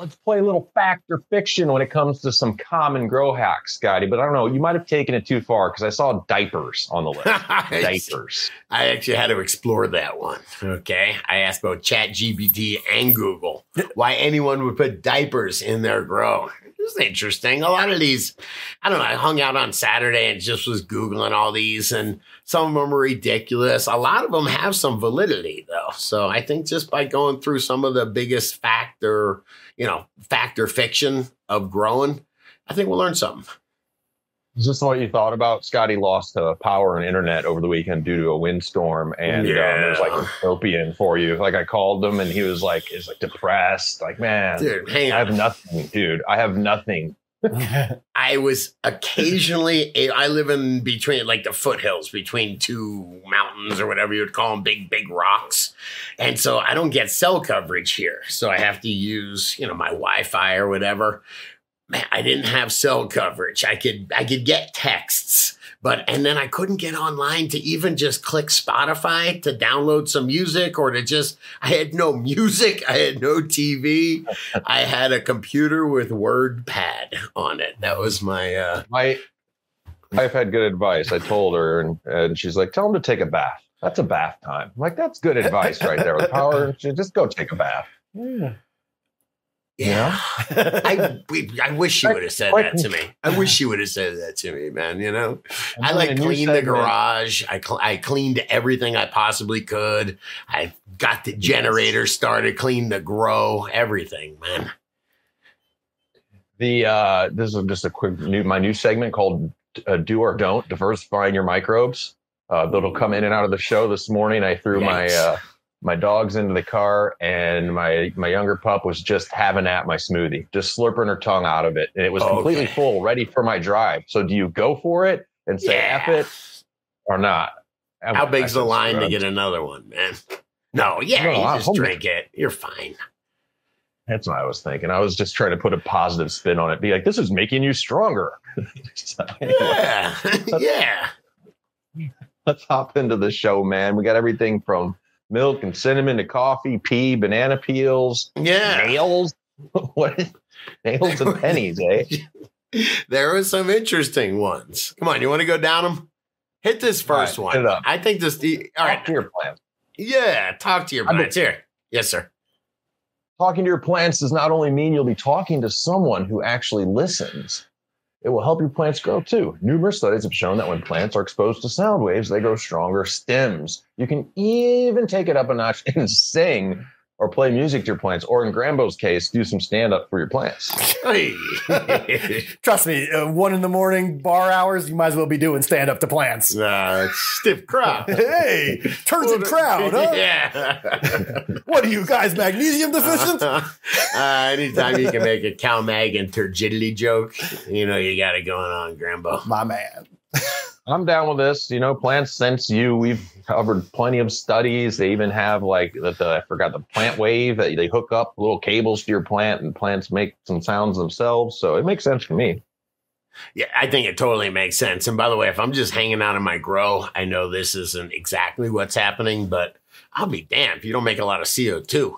let's play a little fact or fiction when it comes to some common grow hacks, Scotty. But I don't know, you might have taken it too far because I saw diapers on the list. Diapers. I actually had to explore that one. Okay. I asked both ChatGPT and Google why anyone would put diapers in their grow. It was interesting. A lot of these, I don't know, I hung out on Saturday and just was Googling all these, and some of them are ridiculous. A lot of them have some validity, though. So I think just by going through some of the biggest fact or fiction of growing, I think we'll learn something. Is this what you thought about? Scotty lost power and internet over the weekend due to a windstorm, and it was like utopian for you. Like I called him, and he was like, depressed. Like, man, dude, hang on. I have nothing, dude. I have nothing. I was occasionally, I live in between like the foothills between two mountains or whatever you would call them, big rocks. And so I don't get cell coverage here. So I have to use, my Wi-Fi or whatever. Man, I didn't have cell coverage. I could get texts, and then I couldn't get online to even just click Spotify to download some music or I had no music. I had no TV. I had a computer with WordPad on it. That was my, my wife had good advice. I told her and she's like, tell him to take a bath. That's a bath time. I'm like, that's good advice right there with power. Just go take a bath. Yeah. Yeah, I wish she would have said that to me. I wish she would have said that to me, man. I like cleaned the garage. I cleaned everything I possibly could. I got the generator started, cleaned the grow, everything, man. This is just my new segment called Do or Don't, diversifying your microbes. That'll come in and out of the show this morning. I threw my dogs into the car, and my younger pup was just having at my smoothie, just slurping her tongue out of it. And it was completely full, ready for my drive. So do you go for it and say F it or not? How big's the line to get another one, man? No, you just drink it. You're fine. That's what I was thinking. I was just trying to put a positive spin on it. Be like, this is making you stronger. So anyway, yeah. Let's hop into the show, man. We got everything from milk and cinnamon to coffee, pea, banana peels, nails. What? Nails and pennies, eh? There are some interesting ones. Come on, you want to go down them? Hit this first one. I think this. All right, talk to your plants. Yeah, talk to your plants. Here, yes, sir. Talking to your plants does not only mean you'll be talking to someone who actually listens. It will help your plants grow too. Numerous studies have shown that when plants are exposed to sound waves, they grow stronger stems. You can even take it up a notch and sing or play music to your plants, or in Grambo's case, do some stand-up for your plants. Hey. Trust me, 1 a.m, bar hours, you might as well be doing stand-up to plants. It's stiff crowd. Hey, turns in crowd, huh? Yeah. What are you guys, magnesium deficient? Anytime you can make a CalMag and turgidity joke, you got it going on, Grambo. My man. I'm down with this. Plants sense you. We've covered plenty of studies. They even have I forgot the plant wave that they hook up little cables to your plant, and plants make some sounds themselves. So it makes sense for me. Yeah, I think it totally makes sense. And by the way, if I'm just hanging out in my grow, I know this isn't exactly what's happening, but I'll be damned if you don't make a lot of CO2.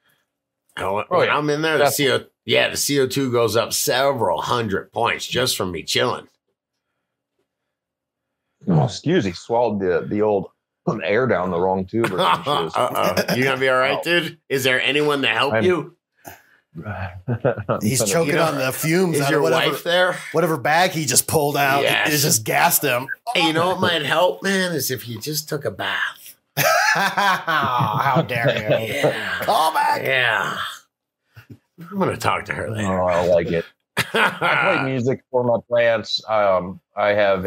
When I'm in there, the CO2 goes up several hundred points just from me chilling. Oh, excuse me, swallowed the old air down the wrong tube. Or You gonna be all right, dude? Is there anyone to help you? He's choking on the fumes. Is your wife there? Whatever bag he just pulled out, it just gassed him. Hey, you know what might help, man? Is if you just took a bath. How dare you? Yeah. Call back. Yeah. I'm gonna talk to her later. Oh, I like it. I play music for my plants. I have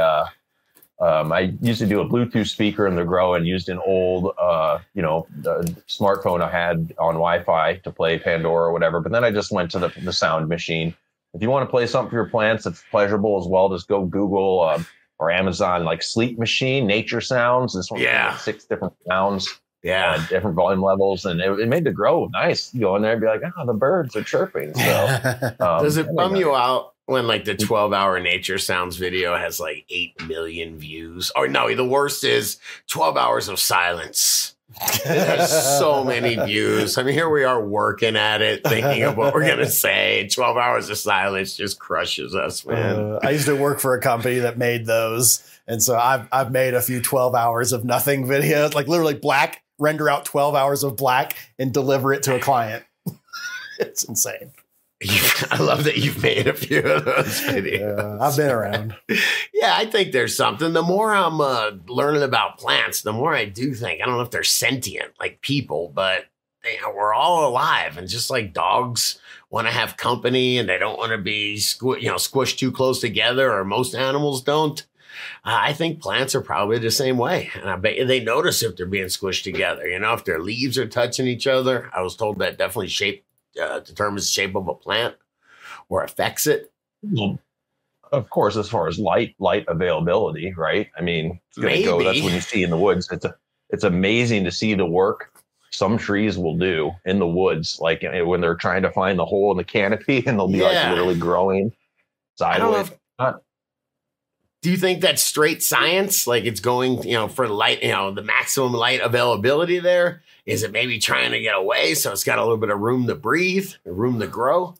I used to do a Bluetooth speaker in the grow and used an old, the smartphone I had on Wi-Fi to play Pandora or whatever. But then I just went to the sound machine. If you want to play something for your plants that's pleasurable as well, just go Google or Amazon, like Sleep Machine, Nature Sounds. This one has 6 different sounds. Yeah. Different volume levels. And it made the grow nice. You go in there and be like, the birds are chirping. So does it bum you out when the 12-hour Nature Sounds video has 8 million views? Or no, the worst is 12 hours of silence There's so many views. I mean, here we are working at it, thinking of what we're going to say. 12 hours of silence just crushes us, man. I used to work for a company that made those. And so I've made a few 12 hours of nothing videos, like literally black, render out 12 hours of black and deliver it to a client. It's insane. I love that you've made a few of those videos. I've been around. Yeah, I think there's something. The more I'm learning about plants, the more I do think, I don't know if they're sentient like people, but we're all alive. And just like dogs want to have company and they don't want to be squished too close together, or most animals don't. I think plants are probably the same way. And I bet you they notice if they're being squished together. If their leaves are touching each other. I was told that definitely determines the shape of a plant or affects it. Well, of course, as far as light availability, right? I mean, it's going to go. That's what you see in the woods. It's amazing to see the work some trees will do in the woods, like when they're trying to find the hole in the canopy, and they'll be like literally growing sideways. Do you think that's straight science? Like it's going, for light, the maximum light availability there? Is it maybe trying to get away so it's got a little bit of room to breathe, room to grow?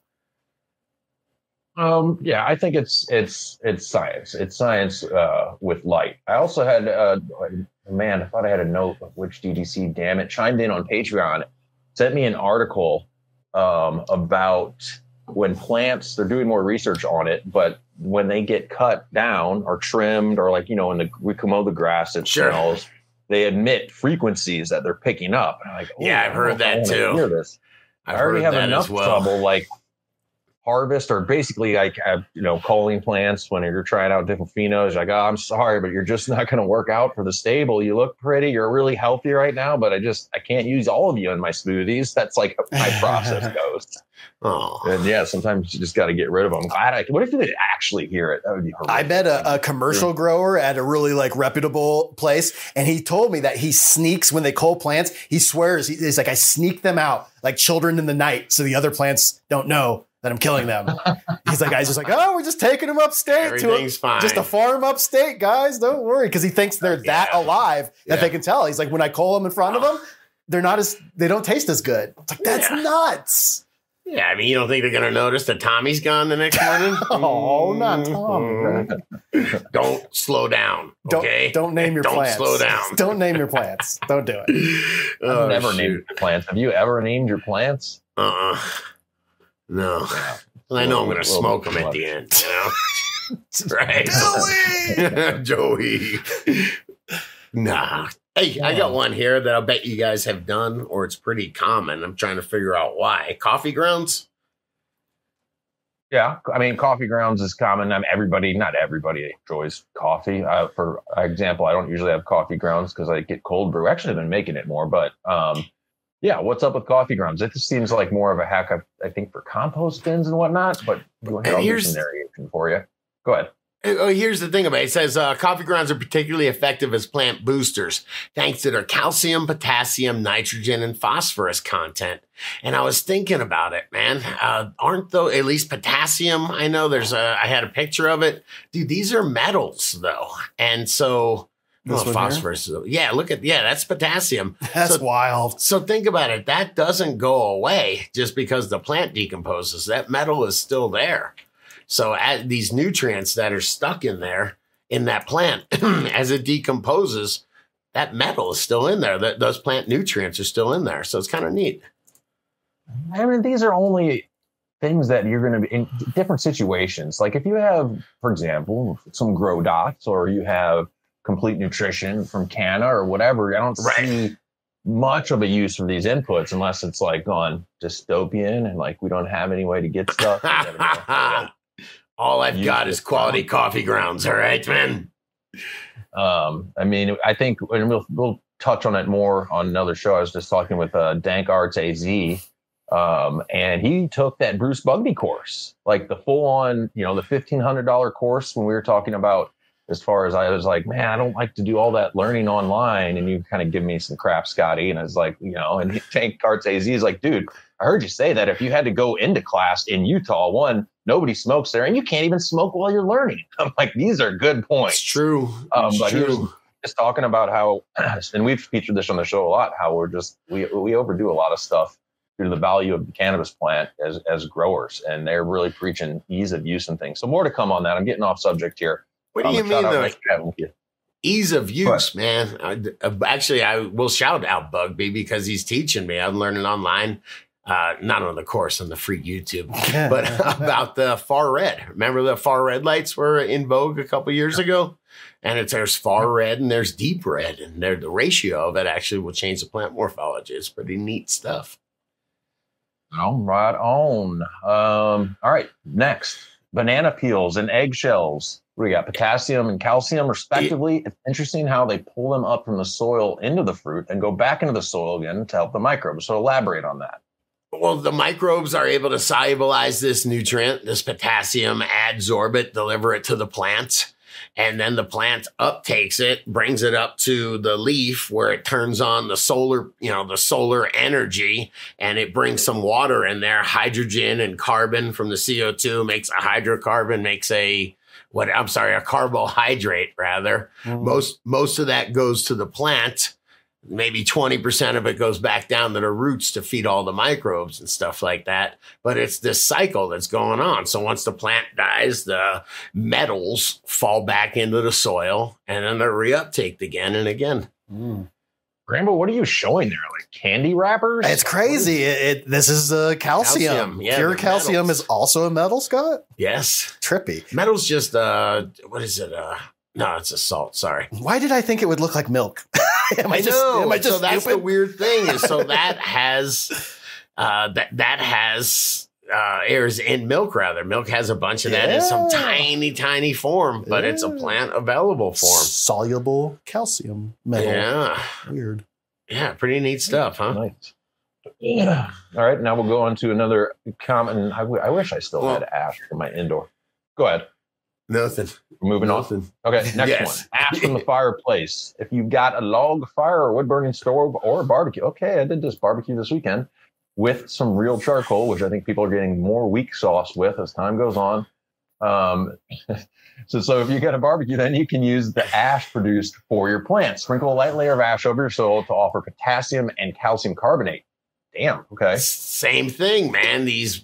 Yeah, I think it's science. It's science with light. I also had I thought I had a note of which DDC, damn it, chimed in on Patreon, sent me an article about when plants, they're doing more research on it, but when they get cut down or trimmed, or like, we can mow the grass, it smells. They emit frequencies that they're picking up. And I'm like, I've heard that too. Hear this. I already have enough trouble, like harvest, or basically like, culling plants when you're trying out different phenos. Like, I'm sorry, but you're just not going to work out for the stable. You look pretty. You're really healthy right now, but I can't use all of you in my smoothies. That's like how my process goes. Oh. And sometimes you just got to get rid of them. What if you could actually hear it? That would be horrific. I bet a commercial grower at a really reputable place, and he told me that he sneaks when they cull plants. He swears he's like, I sneak them out like children in the night, so the other plants don't know that I'm killing them. He's like, guys, just like, we're just taking them upstate. Everything's fine. Just a farm upstate, guys. Don't worry, because he thinks they're that alive that they can tell. He's like, when I cull them in front of them, they don't taste as good. It's like, that's nuts. Yeah, I mean, you don't think they're going to notice that Tommy's gone the next morning? Oh, not Tommy. Don't slow down, okay? Don't name your plants. Don't slow down. Don't name your plants. Don't do it. I've never named your plants. Have you ever named your plants? No. Yeah. I know I'm going to smoke them at the end, Right? Joey! Nah. Hey, I got one here that I'll bet you guys have done, or it's pretty common. I'm trying to figure out why. Coffee grounds? Yeah, I mean, coffee grounds is common. Not everybody enjoys coffee. For example, I don't usually have coffee grounds because I get cold brew. Actually, I've been making it more, but what's up with coffee grounds? It just seems like more of a hack, I think, for compost bins and whatnot. But here's some variation for you. Go ahead. Here's the thing about it. It says coffee grounds are particularly effective as plant boosters thanks to their calcium, potassium, nitrogen, and phosphorus content. And I was thinking about it, man. Aren't though at least potassium? I know I had a picture of it. Dude, these are metals though. And so phosphorus. Yeah, that's potassium. That's wild. So think about it. That doesn't go away just because the plant decomposes. That metal is still there. So these nutrients that are stuck in there in that plant, as it decomposes, that metal is still in there. Those plant nutrients are still in there. So it's kind of neat. I mean, these are only things that you're going to be in different situations. Like if you have, for example, some Grow Dots, or you have Complete Nutrition from Canna or whatever, I don't see much of a use for these inputs unless it's like on dystopian and like we don't have any way to get stuff. All I've got is quality coffee grounds. All right, man. I mean, I think, and we'll touch on it more on another show. I was just talking with Dank Arts AZ, and he took that Bruce Bugbee course, like the full on, the $1,500 course when we were talking about, as far as I was like, man, I don't like to do all that learning online. And you kind of give me some crap, Scotty. And I was like, and Dank Arts AZ is like, dude, I heard you say that if you had to go into class in Utah, one, nobody smokes there, and you can't even smoke while you're learning. I'm like, these are good points. It's true. But true. just talking about how, and we've featured this on the show a lot, how we overdo a lot of stuff due to the value of the cannabis plant as growers, and they're really preaching ease of use and things. So more to come on that. I'm getting off subject here. What do you mean though? Ease of use, man. Actually, I will shout out Bugby because he's teaching me. I'm learning online, not on the course, on the free YouTube, but about the far red. Remember the far red lights were in vogue a couple years ago? And there's far red and there's deep red, and the ratio of it actually will change the plant morphology. It's pretty neat stuff. Right on. All right, next, banana peels and eggshells. We got potassium and calcium, respectively. It's interesting how they pull them up from the soil into the fruit and go back into the soil again to help the microbes. So elaborate on that. Well, the microbes are able to solubilize this nutrient, this potassium, adsorb it, deliver it to the plant. And then the plant uptakes it, brings it up to the leaf where it turns on the solar energy, and it brings some water in there, hydrogen and carbon from the CO2, makes a hydrocarbon, makes a carbohydrate rather. Mm. Most of that goes to the plant. Maybe 20% of it goes back down to the roots to feed all the microbes and stuff like that. But it's this cycle that's going on. So once the plant dies, the metals fall back into the soil and then they're reuptaked again and again. Mm. Rambo, what are you showing there? Like candy wrappers? It's crazy. This is calcium. Yeah, pure calcium metals. is also a metal, Scott? Yes. Trippy. Metal's just, what is it? No, it's a salt. Sorry. Why did I think it would look like milk? Am I just so stupid? That's the weird thing is that has airs in milk rather. Milk has a bunch of that in some tiny form, but it's a plant available form. Soluble calcium metal. Yeah. Weird. Yeah, pretty neat stuff, huh? Nice. Yeah. All right, now we'll go on to another common. I wish I still had ash for my indoor. Go ahead. Nothing. We're moving on. Okay, next one. Ash from the fireplace. If you've got a log fire or wood burning stove or a barbecue. Okay, I did this barbecue this weekend with some real charcoal, which I think people are getting more weak sauce with as time goes on. So if you got a barbecue, then you can use the ash produced for your plants. Sprinkle a light layer of ash over your soil to offer potassium and calcium carbonate. Damn. Okay. Same thing, man. These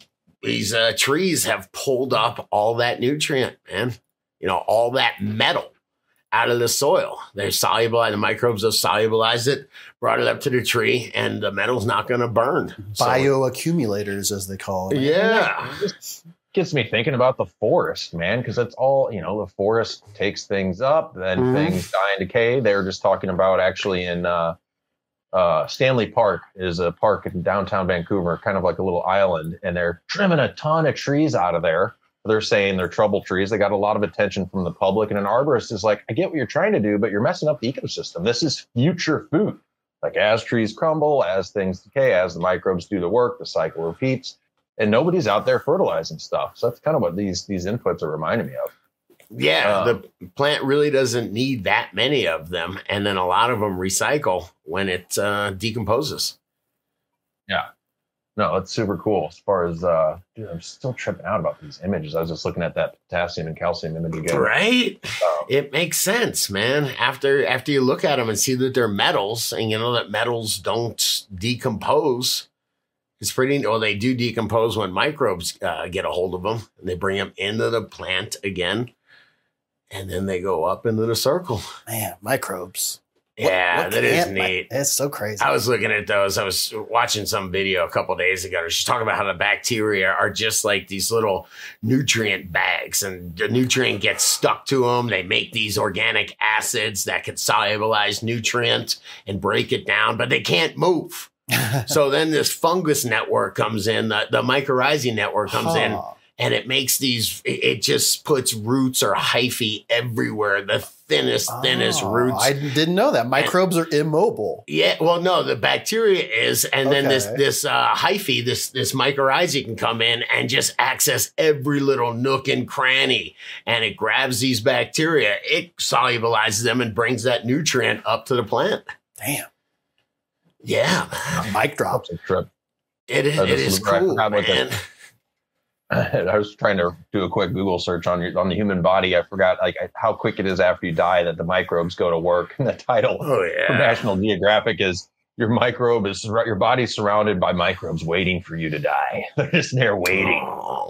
trees have pulled up all that nutrient, man. You know, all that metal out of the soil. They're solubilized. The microbes have solubilized it, brought it up to the tree, and the metal's not going to burn. Bioaccumulators, as they call it. Yeah. It gets me thinking about the forest, man, because that's all, the forest takes things up, then things die and decay. They were just talking about actually in Stanley Park is a park in downtown Vancouver, kind of like a little island, and they're trimming a ton of trees out of there. They're saying they're trouble trees. They got a lot of attention from the public, and an arborist is like, I get what you're trying to do, but you're messing up the ecosystem. This is future food. Like as trees crumble, as things decay, as the microbes do the work, the cycle repeats, and nobody's out there fertilizing stuff. So that's kind of what these inputs are reminding me of. Yeah, the plant really doesn't need that many of them, and then a lot of them recycle when it decomposes. Yeah. No, it's super cool. As far as, dude, I'm still tripping out about these images. I was just looking at that potassium and calcium image again. Right? It makes sense, man. After you look at them and see that they're metals, and you know that metals don't decompose, it's pretty, or they do decompose when microbes get a hold of them, and they bring them into the plant again, and then they go up into the circle. Man, microbes. Yeah, that is neat. It's so crazy. I was looking at those. I was watching some video a couple of days ago. She's talking about how the bacteria are just like these little nutrient bags, and the nutrient gets stuck to them. They make these organic acids that can solubilize nutrient and break it down, but they can't move. So then this fungus network comes in, the mycorrhizae network comes in, and it makes it just puts roots or hyphae everywhere. The thinnest roots. I didn't know that. Microbes are immobile. Yeah, well, no, the bacteria is, and then this hyphae, this mycorrhizae can come in and just access every little nook and cranny, and it grabs these bacteria, it solubilizes them and brings that nutrient up to the plant. Damn. Yeah, man. Mic drop. It is cool, man. I was trying to do a quick Google search on the human body. I forgot how quick it is after you die that the microbes go to work. And the title from National Geographic is your body's surrounded by microbes waiting for you to die. They're just there waiting.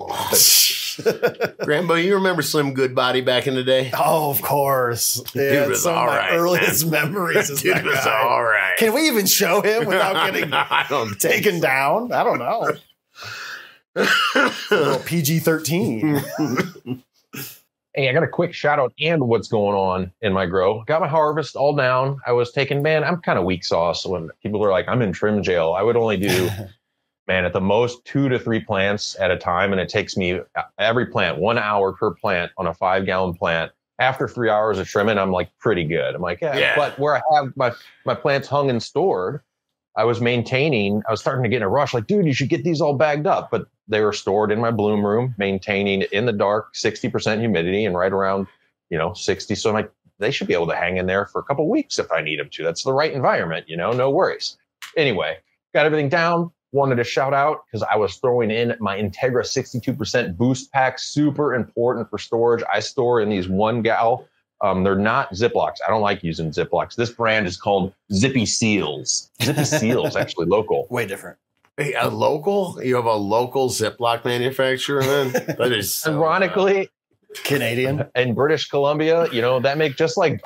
Grambo, you remember Slim Goodbody back in the day? Oh, of course. Yeah, Dude was some of my right, earliest memories is Dude that was guy. all right. Can we even show him without getting I don't taken down? I don't know. A little PG-13. Hey, I got a quick shout out and what's going on in my grow. Got my harvest all down. I was taking, I'm kind of weak sauce when people are like, I'm in trim jail. I would only do, at the most 2 to 3 plants at a time. And it takes me every plant 1 hour per plant on a 5-gallon plant. After 3 hours of trimming, I'm like pretty good. I'm like, yeah. But where I have my plants hung and stored, I was starting to get in a rush. Like, dude, you should get these all bagged up. But they were stored in my bloom room, maintaining in the dark, 60% humidity and right around, 60. So I'm like, they should be able to hang in there for a couple of weeks if I need them to. That's the right environment, no worries. Anyway, got everything down. Wanted to shout out because I was throwing in my Integra 62% boost pack. Super important for storage. I store in these 1 gal. They're not Ziplocs. I don't like using Ziplocs. This brand is called Zippy Seals. Zippy Seals, actually local. Way different. Hey, a local? You have a local Ziploc manufacturer, man? That is so, ironically Canadian. In British Columbia, that make just like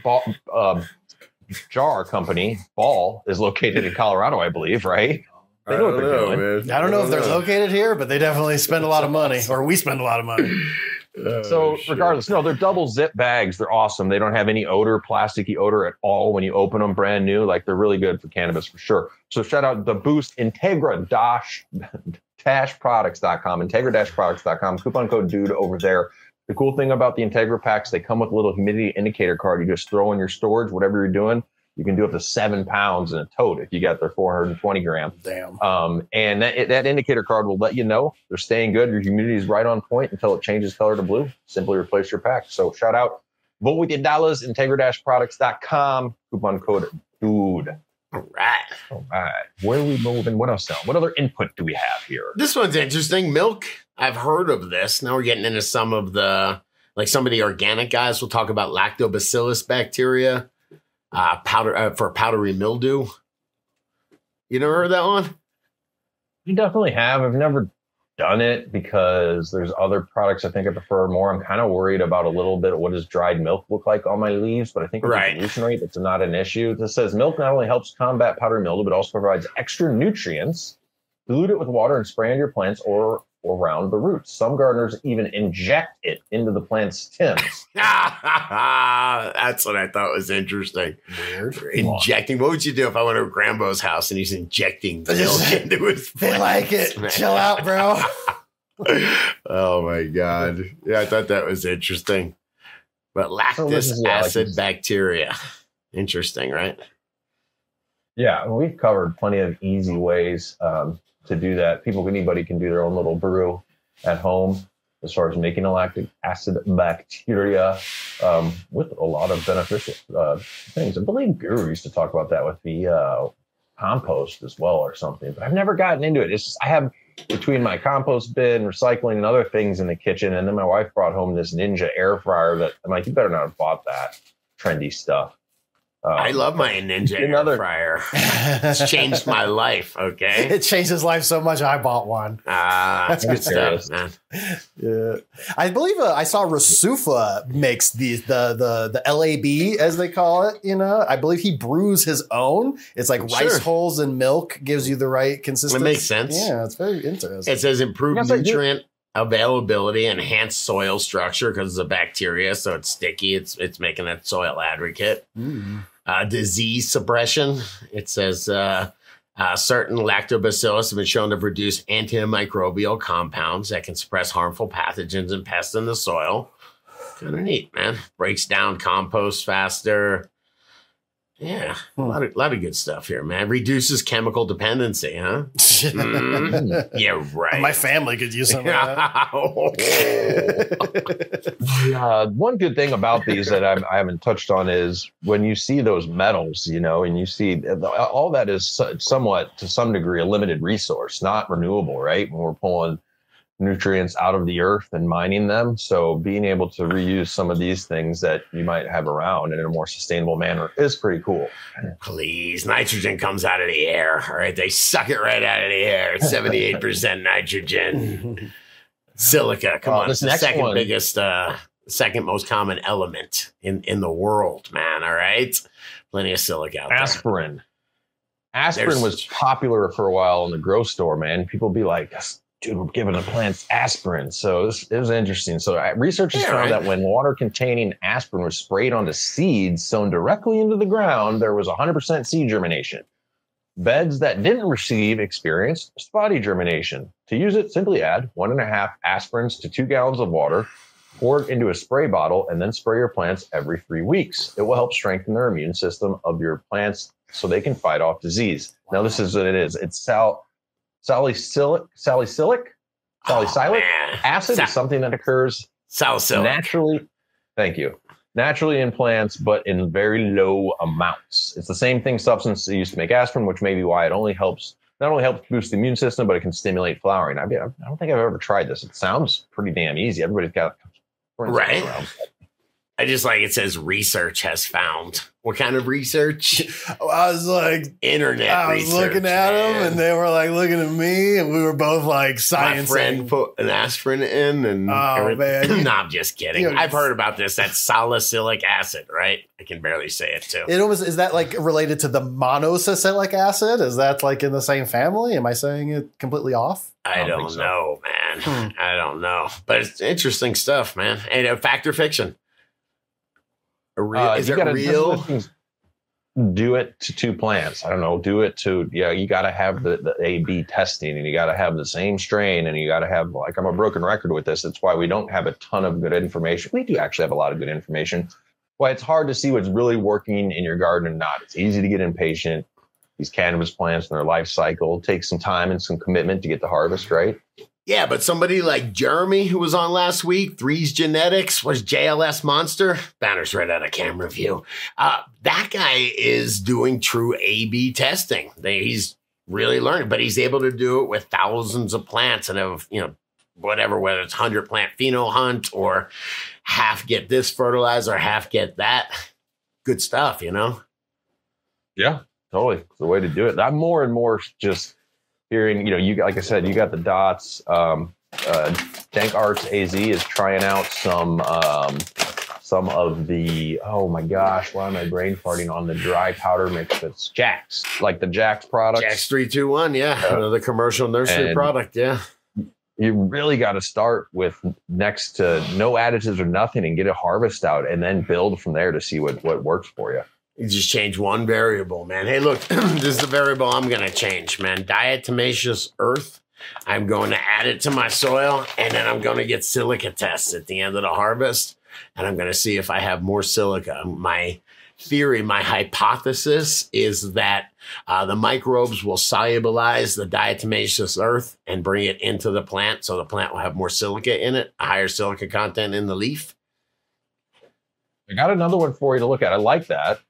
jar company, Ball, is located in Colorado, I believe, right? They know what they're doing. Man. I don't know if they're located here, but they definitely spend a lot of money, or we spend a lot of money. Regardless, they're double zip bags. They're awesome. They don't have any odor, plasticky odor at all when you open them brand new. Like, they're really good for cannabis for sure. So shout out the Boost Integra-products.com, Integra-products.com, coupon code DUDE over there. The cool thing about the Integra packs, they come with a little humidity indicator card. You just throw in your storage, whatever you're doing. You can do up to 7 pounds in a tote if you got their 420 gram. Damn. And that indicator card will let you know they're staying good. Your humidity is right on point until it changes color to blue. Simply replace your pack. So shout out, vote with your dollars, Integra-products.com, coupon code DUDE. All right. Where are we moving? What else now? What other input do we have here? This one's interesting. Milk. I've heard of this. Now we're getting into some of the organic guys. We'll talk about lactobacillus bacteria. For powdery mildew. You never heard that one? You definitely have. I've never done it because there's other products I think I prefer more. I'm kind of worried about a little bit of what does dried milk look like on my leaves, but I think with the pollution rate, it's not an issue. This says milk not only helps combat powdery mildew, but also provides extra nutrients. Dilute it with water and spray on your plants or around the roots. Some gardeners even inject it into the plant's stems. That's what I thought was interesting. Weird. Injecting. What would you do if I went to Grambo's house and he's injecting milk into his They like it. Chill out, bro. Oh my God. Yeah, I thought that was interesting. But lactic acid bacteria. Interesting, right? Yeah, we've covered plenty of easy ways to do that. Anybody can do their own little brew at home as far as making a lactic acid bacteria with a lot of beneficial things. I believe Guru used to talk about that with the compost as well or something, but I've never gotten into it. It's just, I have between my compost bin, recycling, and other things in the kitchen, and then my wife brought home this Ninja air fryer that I'm like, you better not have bought that trendy stuff. I love my Ninja air fryer. It's changed my life, okay? It changed his life so much, I bought one. That's good stuff, man. Yeah. I believe I saw Rasufa makes the LAB, as they call it, I believe he brews his own. It's like rice hulls and milk gives you the right consistency. It makes sense. Yeah, it's very interesting. It says improved nutrient availability, enhanced soil structure because it's a bacteria, so it's sticky. It's making that soil advocate. Disease suppression. It says certain lactobacillus have been shown to produce antimicrobial compounds that can suppress harmful pathogens and pests in the soil. Kind of neat, man. Breaks down compost faster. Yeah, a lot of good stuff here, man. Reduces chemical dependency, huh? Yeah, right. My family could use some of that. One good thing about these that I haven't touched on is when you see those metals, and you see all that is somewhat, to some degree, a limited resource, not renewable, right? When we're pulling nutrients out of the earth and mining them. So being able to reuse some of these things that you might have around in a more sustainable manner is pretty cool. Please, nitrogen comes out of the air. All right, they suck it right out of the air. 78% nitrogen. Silica, come on, it's the second biggest, second most common element in the world, man. All right, plenty of silica out there. Aspirin was popular for a while in the grocery store, man. People be like, dude, we're giving the plants aspirin. So it was interesting. So researchers found that when water containing aspirin was sprayed onto seeds sown directly into the ground, there was 100% seed germination. Beds that didn't receive experienced spotty germination. To use it, simply add 1.5 aspirins to 2 gallons of water, pour it into a spray bottle, and then spray your plants every 3 weeks. It will help strengthen their immune system of your plants so they can fight off disease. Now, this is what it is. It's salicylic acid is something that occurs naturally. Thank you. Naturally in plants, but in very low amounts. It's the same substance they used to make aspirin, which may be why it not only helps boost the immune system, but it can stimulate flowering. I don't think I've ever tried this. It sounds pretty damn easy. Everybody's got right. I just like it says research has found. What kind of research? I was like, internet research. I was looking at them and they were like looking at me and we were both like science. My friend put an aspirin in and man. No, I'm just kidding. I've heard about this. That's salicylic acid, right? I can barely say it too. Is that like related to the monosalicylic acid? Is that like in the same family? Am I saying it completely off? I don't know, man. I don't know. But it's interesting stuff, man. And fact or fiction? Is it real? Do it to 2 plants. I don't know. Do it to, you got to have the A/B testing and you got to have the same strain and you got to have, like, I'm a broken record with this. That's why we don't have a ton of good information. We do actually have a lot of good information. Why it's hard to see what's really working in your garden and not. It's easy to get impatient. These cannabis plants and their life cycle take some time and some commitment to get the harvest, right? Yeah, but somebody like Jeremy, who was on last week, Threes Genetics, was JLS Monster. Banner's right out of camera view. That guy is doing true A/B testing. He's really learning, but he's able to do it with thousands of plants and of, whatever, whether it's 100 plant pheno hunt or half get this fertilizer, half get that. Good stuff, Yeah, totally. It's the way to do it. I'm more and more just hearing, you like I said, you got the dots. Dank Arts AZ is trying out some of the, oh my gosh, why am I brain farting on the dry powder mix that's Jax, like the Jax products. Jax 321, the commercial nursery product, You really got to start with next to no additives or nothing and get a harvest out and then build from there to see what works for you. You just change one variable, man. Hey, look, this is the variable I'm going to change, man. Diatomaceous earth. I'm going to add it to my soil, and then I'm going to get silica tests at the end of the harvest, and I'm going to see if I have more silica. My theory, my hypothesis is that the microbes will solubilize the diatomaceous earth and bring it into the plant, so the plant will have more silica in it, a higher silica content in the leaf. I got another one for you to look at. I like that.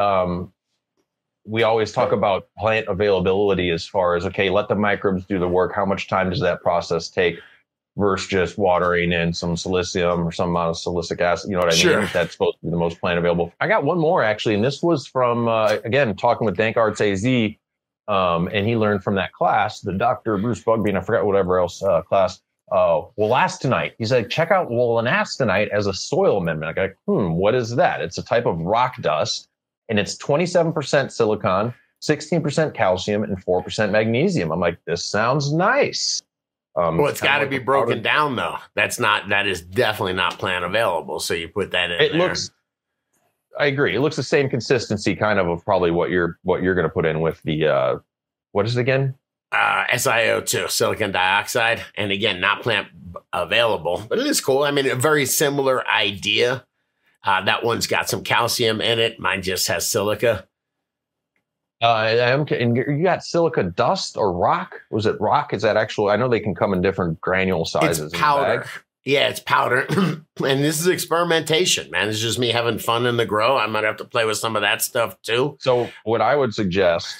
We always talk about plant availability as far as, okay, let the microbes do the work. How much time does that process take versus just watering in some silicium or some amount of silicic acid? You know what I mean? That's supposed to be the most plant available. I got one more actually, and this was from, again, talking with Dank Arts AZ, and he learned from that class, the Dr. Bruce Bugby, and I forgot whatever else class, wollastonite. He's like, check out wollastonite as a soil amendment. I go, what is that? It's a type of rock dust. And it's 27% silicon, 16% calcium, and 4% magnesium. I'm like, this sounds nice. Well, it's got to be broken down, though. That is definitely not plant available. So you put that in there. I agree. It looks the same consistency kind of probably what you're going to put in with the, what is it again? SiO2, silicon dioxide. And again, not plant available, but it is cool. I mean, a very similar idea. That one's got some calcium in it. Mine just has silica. And you got silica dust or rock? Was it rock? Is that actual? I know they can come in different granule sizes. It's powder. Yeah, it's powder. And this is experimentation, man. It's just me having fun in the grow. I might have to play with some of that stuff too. So what I would suggest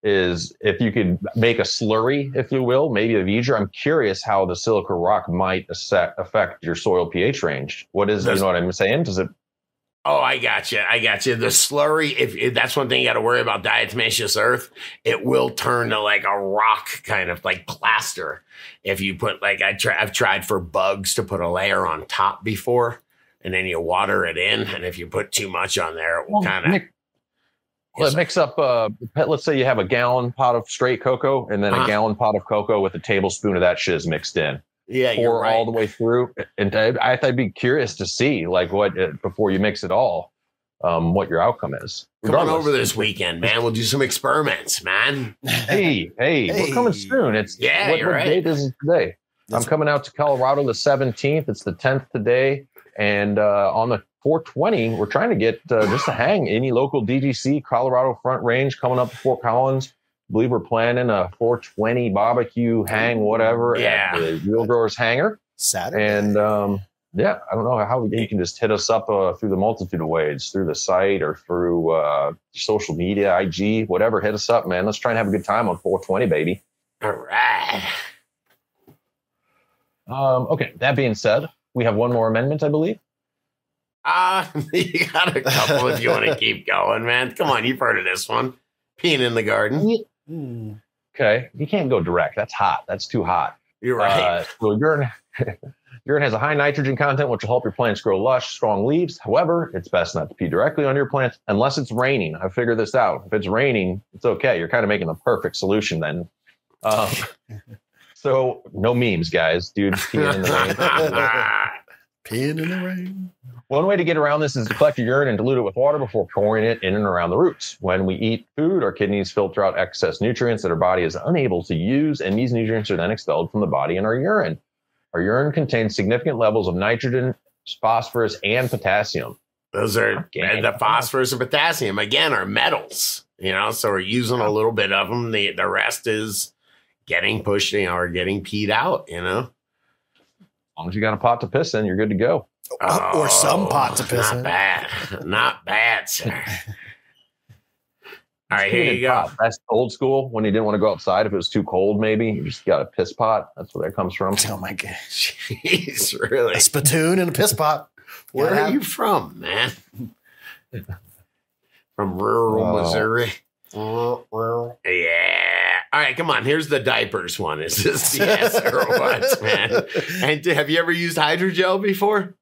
is if you could make a slurry, if you will, maybe of Idra. I'm curious how the silica rock might affect your soil pH range. What is, you know what I'm saying? Does it? Oh, I got you. The slurry, if that's one thing you got to worry about diatomaceous earth, it will turn to like a rock, kind of like plaster. If you put like, I've tried for bugs to put a layer on top before, and then you water it in. And if you put too much on there, it will kind of. Well, mix up, let's say you have a gallon pot of straight cocoa and then a gallon pot of cocoa with a tablespoon of that shiz mixed in. Yeah, pour you're right. all the way through. And I'd be curious to see, like, what before you mix it all, what your outcome is. Come on over this weekend, man. We'll do some experiments, man. Hey, we're coming soon. It's what date is it today? I'm coming out to Colorado the 17th. It's the 10th today. And on the 420, we're trying to get just to hang any local DGC, Colorado Front Range coming up to Fort Collins. I believe we're planning a 420 barbecue hang, whatever, at the Real Growers Hangar. Saturday. And I don't know how you can just hit us up through the multitude of ways, through the site or through social media, IG, whatever. Hit us up, man. Let's try and have a good time on 420, baby. All right. Okay, that being said, we have one more amendment, I believe. You got a couple if you want to keep going, man. Come on, you've heard of this one. Peeing in the garden. Okay, you can't go direct. That's hot. That's too hot. You're right. So urine has a high nitrogen content, which will help your plants grow lush, strong leaves. However, it's best not to pee directly on your plants unless it's raining. I figured this out. If it's raining, it's okay. You're kind of making the perfect solution then. So no memes, guys. Dude, peeing in the rain. Peeing in the rain. One way to get around this is to collect your urine and dilute it with water before pouring it in and around the roots. When we eat food, our kidneys filter out excess nutrients that our body is unable to use, and these nutrients are then expelled from the body in our urine. Our urine contains significant levels of nitrogen, phosphorus, and potassium. Those are the phosphorus and potassium, again, are metals, so we're using a little bit of them. The rest is getting pushed, or getting peed out, As long as you got a pot to piss in, you're good to go. Or some pot to piss in. Not bad, sir. All right, here you go. That's old school. When you didn't want to go outside, if it was too cold, maybe you just got a piss pot. That's where that comes from. Oh my gosh, jeez, really? A spittoon and a piss pot. Where are you from, man? From rural Missouri. Yeah. All right, come on. Here's the diapers one. Is this yes or what, man? And have you ever used hydrogel before?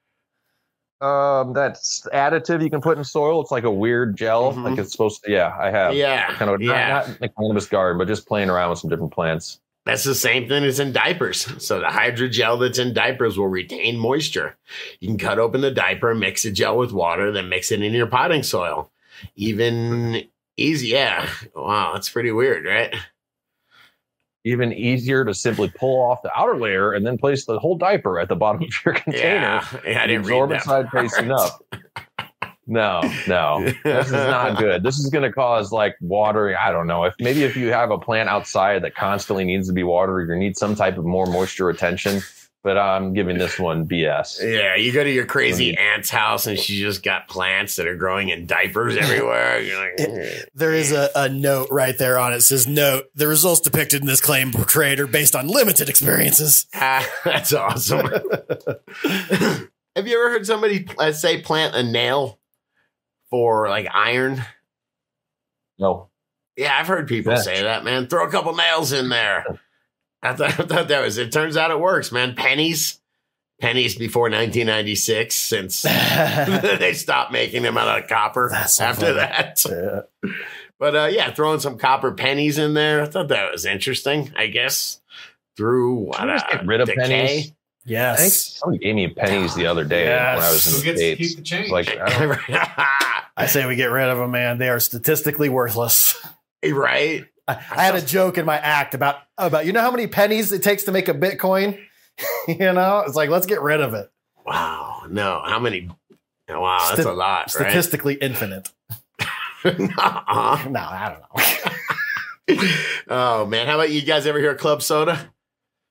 That's additive you can put in soil. It's like a weird gel, like it's supposed to. Yeah, I have. Yeah, kind of not like cannabis garden, but just playing around with some different plants. That's the same thing as in diapers. So the hydrogel that's in diapers will retain moisture. You can cut open the diaper, mix the gel with water, then mix it in your potting soil. Even easy, yeah. Wow, that's pretty weird, right? Even easier to simply pull off the outer layer and then place the whole diaper at the bottom of your container. Yeah, I didn't absorb read it side facing up. No, this is not good. This is going to cause like watering. I don't know. If you have a plant outside that constantly needs to be watered, or you need some type of more moisture retention. But I'm giving this one BS. Yeah, you go to your crazy aunt's house and she just got plants that are growing in diapers everywhere. You're like, there is a note right there on it. It says, note, the results depicted in this claim portrayed are based on limited experiences. That's awesome. Have you ever heard somebody say plant a nail for like iron? No. Yeah, I've heard people say that, man. Throw a couple nails in there. I thought that was, it turns out it works, man. Pennies before 1996, since they stopped making them out of copper after that. Yeah. But throwing some copper pennies in there, I thought that was interesting, I guess. Through get rid of decay. Pennies? Yes. I think somebody gave me pennies the other day when I was in the States. To keep the change? Like, I say we get rid of them, man. They are statistically worthless. Right? I had a joke in my act about you know how many pennies it takes to make a Bitcoin? It's like, let's get rid of it. Wow. No. How many? Wow, that's a lot, statistically infinite. No, I don't know. Oh, man. How about you guys ever hear of club soda?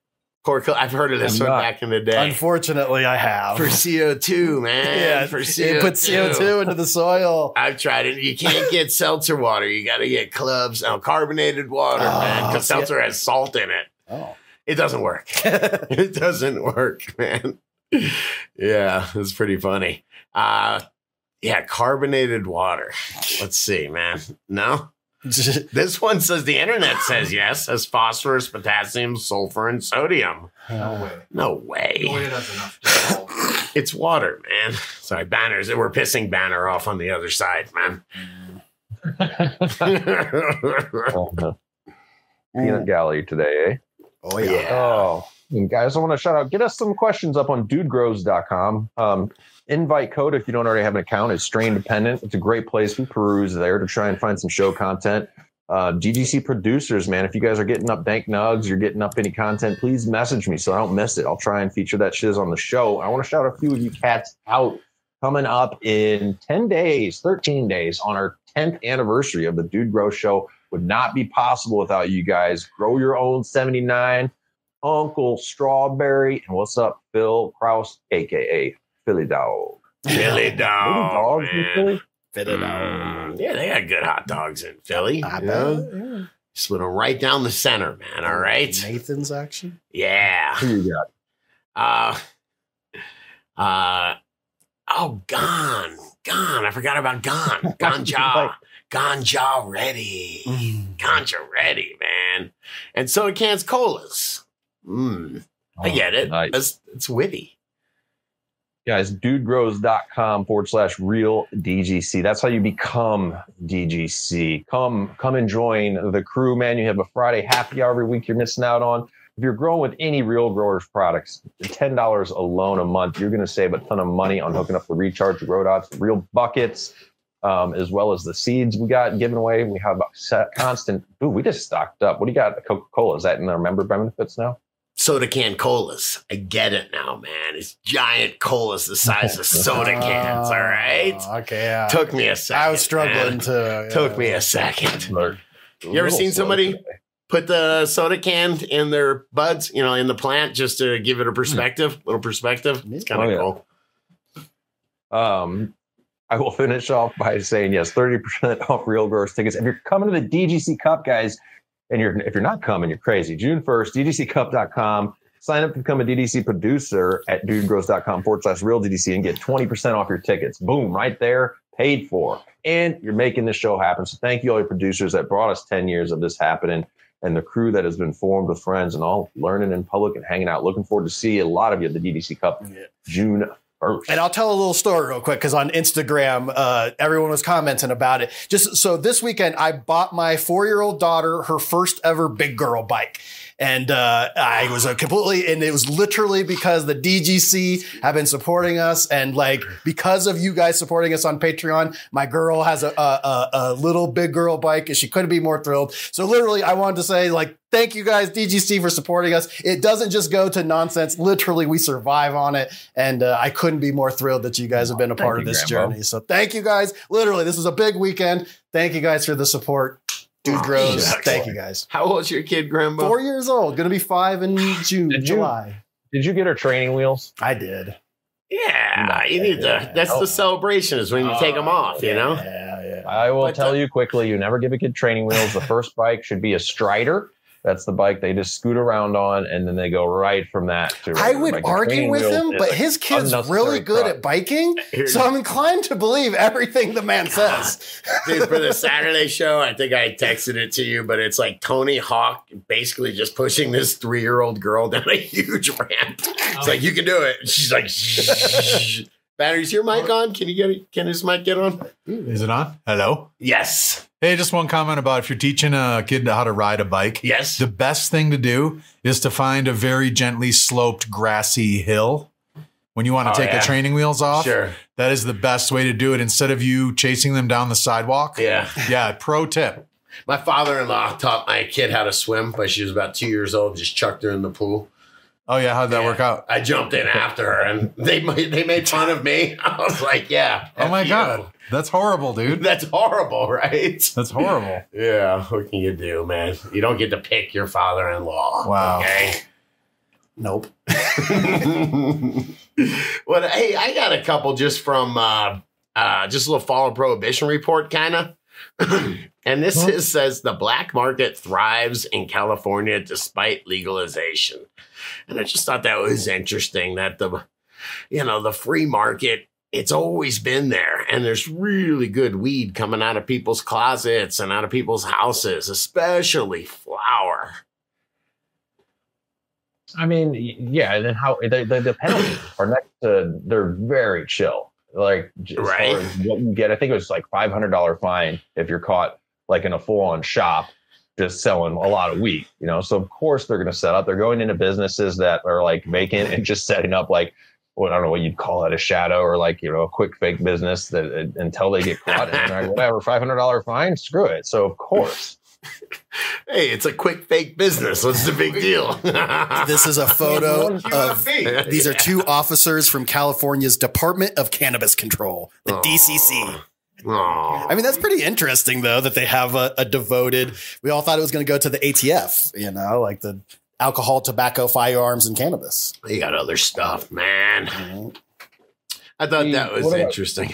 I've heard of this I'm one not. back in the day. Unfortunately, I have. For CO2, man. yeah, For it puts CO2 into the soil. I've tried it. You can't get seltzer water. You got to get carbonated water, man, because seltzer has salt in it. Oh. It doesn't work. It doesn't work, man. Yeah, it's pretty funny. Yeah, carbonated water. Let's see, man. No? This one says the internet says yes, has phosphorus, potassium, sulfur, and sodium. No way. No way. No way it has enough dissolve. It's water, man. Sorry, Banners. We're pissing Banner off on the other side, man. Peanut gallery today, eh? Oh, yeah. Oh, and guys, I want to shout out. Get us some questions up on dudegrows.com. Invite code if you don't already have an account is Strain Dependent. It's a great place. We peruse there to try and find some show content. DGC producers, man, if you guys are getting up dank nugs, you're getting up any content, please message me so I don't miss it. I'll try and feature that shiz on the show. I want to shout a few of you cats out coming up in 10 days, 13 days on our 10th anniversary of the Dude Grow Show. Would not be possible without you guys. Grow Your Own 79, Uncle Strawberry, and what's up, Phil Kraus, a.k.a. Philly Dog. Philly dog, Dogs in man. Philly? Fit it out. Yeah, they got good hot dogs in Philly. I you bet. know? Yeah. Split them right down the center, man. All right. Nathan's action. Yeah. Who you got? Gone. I forgot about Gone. Ganja ready. Ganja ready, man. And soda cans, colas. I get it. Nice. It's witty. Guys, dudegrows.com/real DGC. That's how you become DGC. Come and join the crew, man. You have a Friday happy hour every week you're missing out on. If you're growing with any Real Growers products, $10 alone a month, you're going to save a ton of money on hooking up the Recharge, the Rodots, the Real Buckets, as well as the seeds we got given away. We have a constant. Ooh, we just stocked up. What do you got? Coca-Cola. Is that in our member benefits now? Soda can colas. I get it now, man. It's giant colas the size of soda cans, all right? Okay, yeah. Took me a second. I was struggling man. to. Took me a second. You ever Little seen slow somebody today. put the soda can in their buds, in the plant just to give it a perspective, little perspective? It's kind of Oh, yeah. cool. I will finish off by saying, yes, 30% off Real Growers tickets. If you're coming to the DGC Cup, guys, and if you're not coming, you're crazy. June 1st, DGCcup.com. Sign up to become a DDC producer at dudegrows.com/real DDC and get 20% off your tickets. Boom, right there, paid for. And you're making this show happen. So thank you all your producers that brought us 10 years of this happening and the crew that has been formed with friends and all learning in public and hanging out. Looking forward to see a lot of you at the DDC Cup June 1st. And I'll tell a little story real quick because on Instagram, everyone was commenting about it. Just so this weekend, I bought my 4-year-old daughter her first ever big girl bike. And I was and it was literally because the DGC have been supporting us. And like, because of you guys supporting us on Patreon, my girl has a little big girl bike and she couldn't be more thrilled. So literally, I wanted to say, like, thank you guys, DGC, for supporting us. It doesn't just go to nonsense. Literally, we survive on it. And I couldn't be more thrilled that you guys have been a part of this journey. So thank you guys. Literally, this was a big weekend. Thank you guys for the support. Dude Grows. Thank you guys. How old's your kid, Grandma? 4 years old. Going to be 5 in July. Did you get her training wheels? I did. Yeah, you need to. That's the celebration is when you take them off, Yeah. I will But tell you quickly, you never give a kid training wheels. The first bike should be a Strider. That's the bike they just scoot around on, and then they go right from that to I regular would bike. The argue training with wheels him, is but like his kid's unnecessary really good crap. at biking, so I'm inclined to believe everything the man says. Dude, for the Saturday show, I think I texted it to you, but it's like Tony Hawk basically just pushing this 3-year-old girl down a huge ramp. It's like, you can do it. She's like, shh. Battery's your mic on? Can his mic get on? Is it on? Hello? Yes. Hey, just one comment about if you're teaching a kid how to ride a bike. Yes. The best thing to do is to find a very gently sloped grassy hill when you want to take the training wheels off. Sure. That is the best way to do it instead of you chasing them down the sidewalk. Yeah. Yeah. Pro tip. My father-in-law taught my kid how to swim, but she was about 2 years old, just chucked her in the pool. Oh, yeah. How'd that work out? I jumped in after her, and they made fun of me. I was like, yeah. Oh, my F God. you. That's horrible, dude. That's horrible, right? That's horrible. Yeah, what can you do, man? You don't get to pick your father-in-law. Wow. Okay. Nope. Well, hey, I got a couple just from just a little fall of prohibition report, kind of. And this says the black market thrives in California despite legalization. And I just thought that was interesting that the free market, it's always been there. And there's really good weed coming out of people's closets and out of people's houses, especially flower. I mean, yeah, and then how the penalties are next to, they're very chill. Like, as far as what you get, I think it was like $500 fine if you're caught like in a full-on shop just selling a lot of weed, So of course they're going to set up. They're going into businesses that are like vacant and just setting up like, well, I don't know what you'd call it, a shadow or like, a quick fake business that until they get caught and like, whatever, $500 fine, screw it. So of course. Hey, it's a quick fake business. What's the big deal? This is a photo of these are two officers from California's Department of Cannabis Control, the DCC. Aww. I mean, that's pretty interesting, though, that they have a devoted. We all thought it was going to go to the ATF, like the alcohol, tobacco, firearms, and cannabis. They got other stuff, man. Mm-hmm. I thought that was interesting.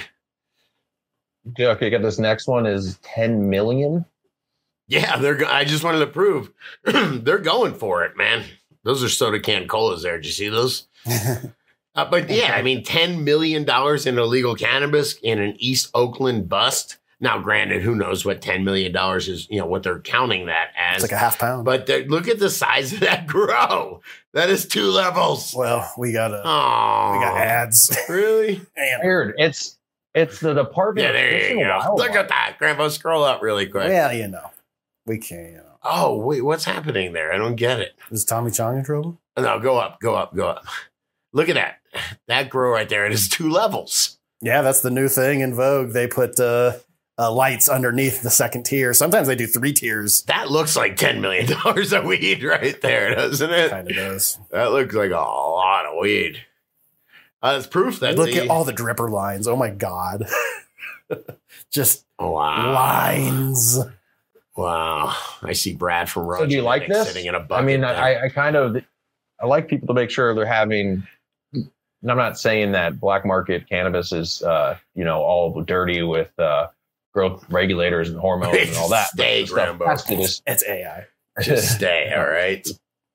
Okay, got this next one is 10 million. Yeah, I just wanted to prove they're going for it, man. Those are soda can colas there. Did you see those? But yeah, I mean, $10 million in illegal cannabis in an East Oakland bust. Now, granted, who knows what $10 million is, what they're counting that as. It's like a half pound. But look at the size of that grow. That is 2 levels. Well, we got ads. Really? Weird. It's the Department of Fish and Wildlife. Look at that. Grandpa, scroll up really quick. Well, we can't, Oh, wait, what's happening there? I don't get it. Is Tommy Chong in trouble? No, go up. Look at that. That grow right there. It is 2 levels. Yeah, that's the new thing in Vogue. They put lights underneath the second tier. Sometimes they do 3 tiers. That looks like $10 million of weed right there, doesn't it? Kind of does. That looks like a lot of weed. That's proof that Look at all the dripper lines. Oh, my God. Just lines. Wow. I see Brad from Roger. So do you like this? Sitting in a bucket. I mean, I like people to make sure they're having, and I'm not saying that black market cannabis is, all dirty with growth regulators and hormones and all that. Stay, Rambo. It's AI. Just stay, all right?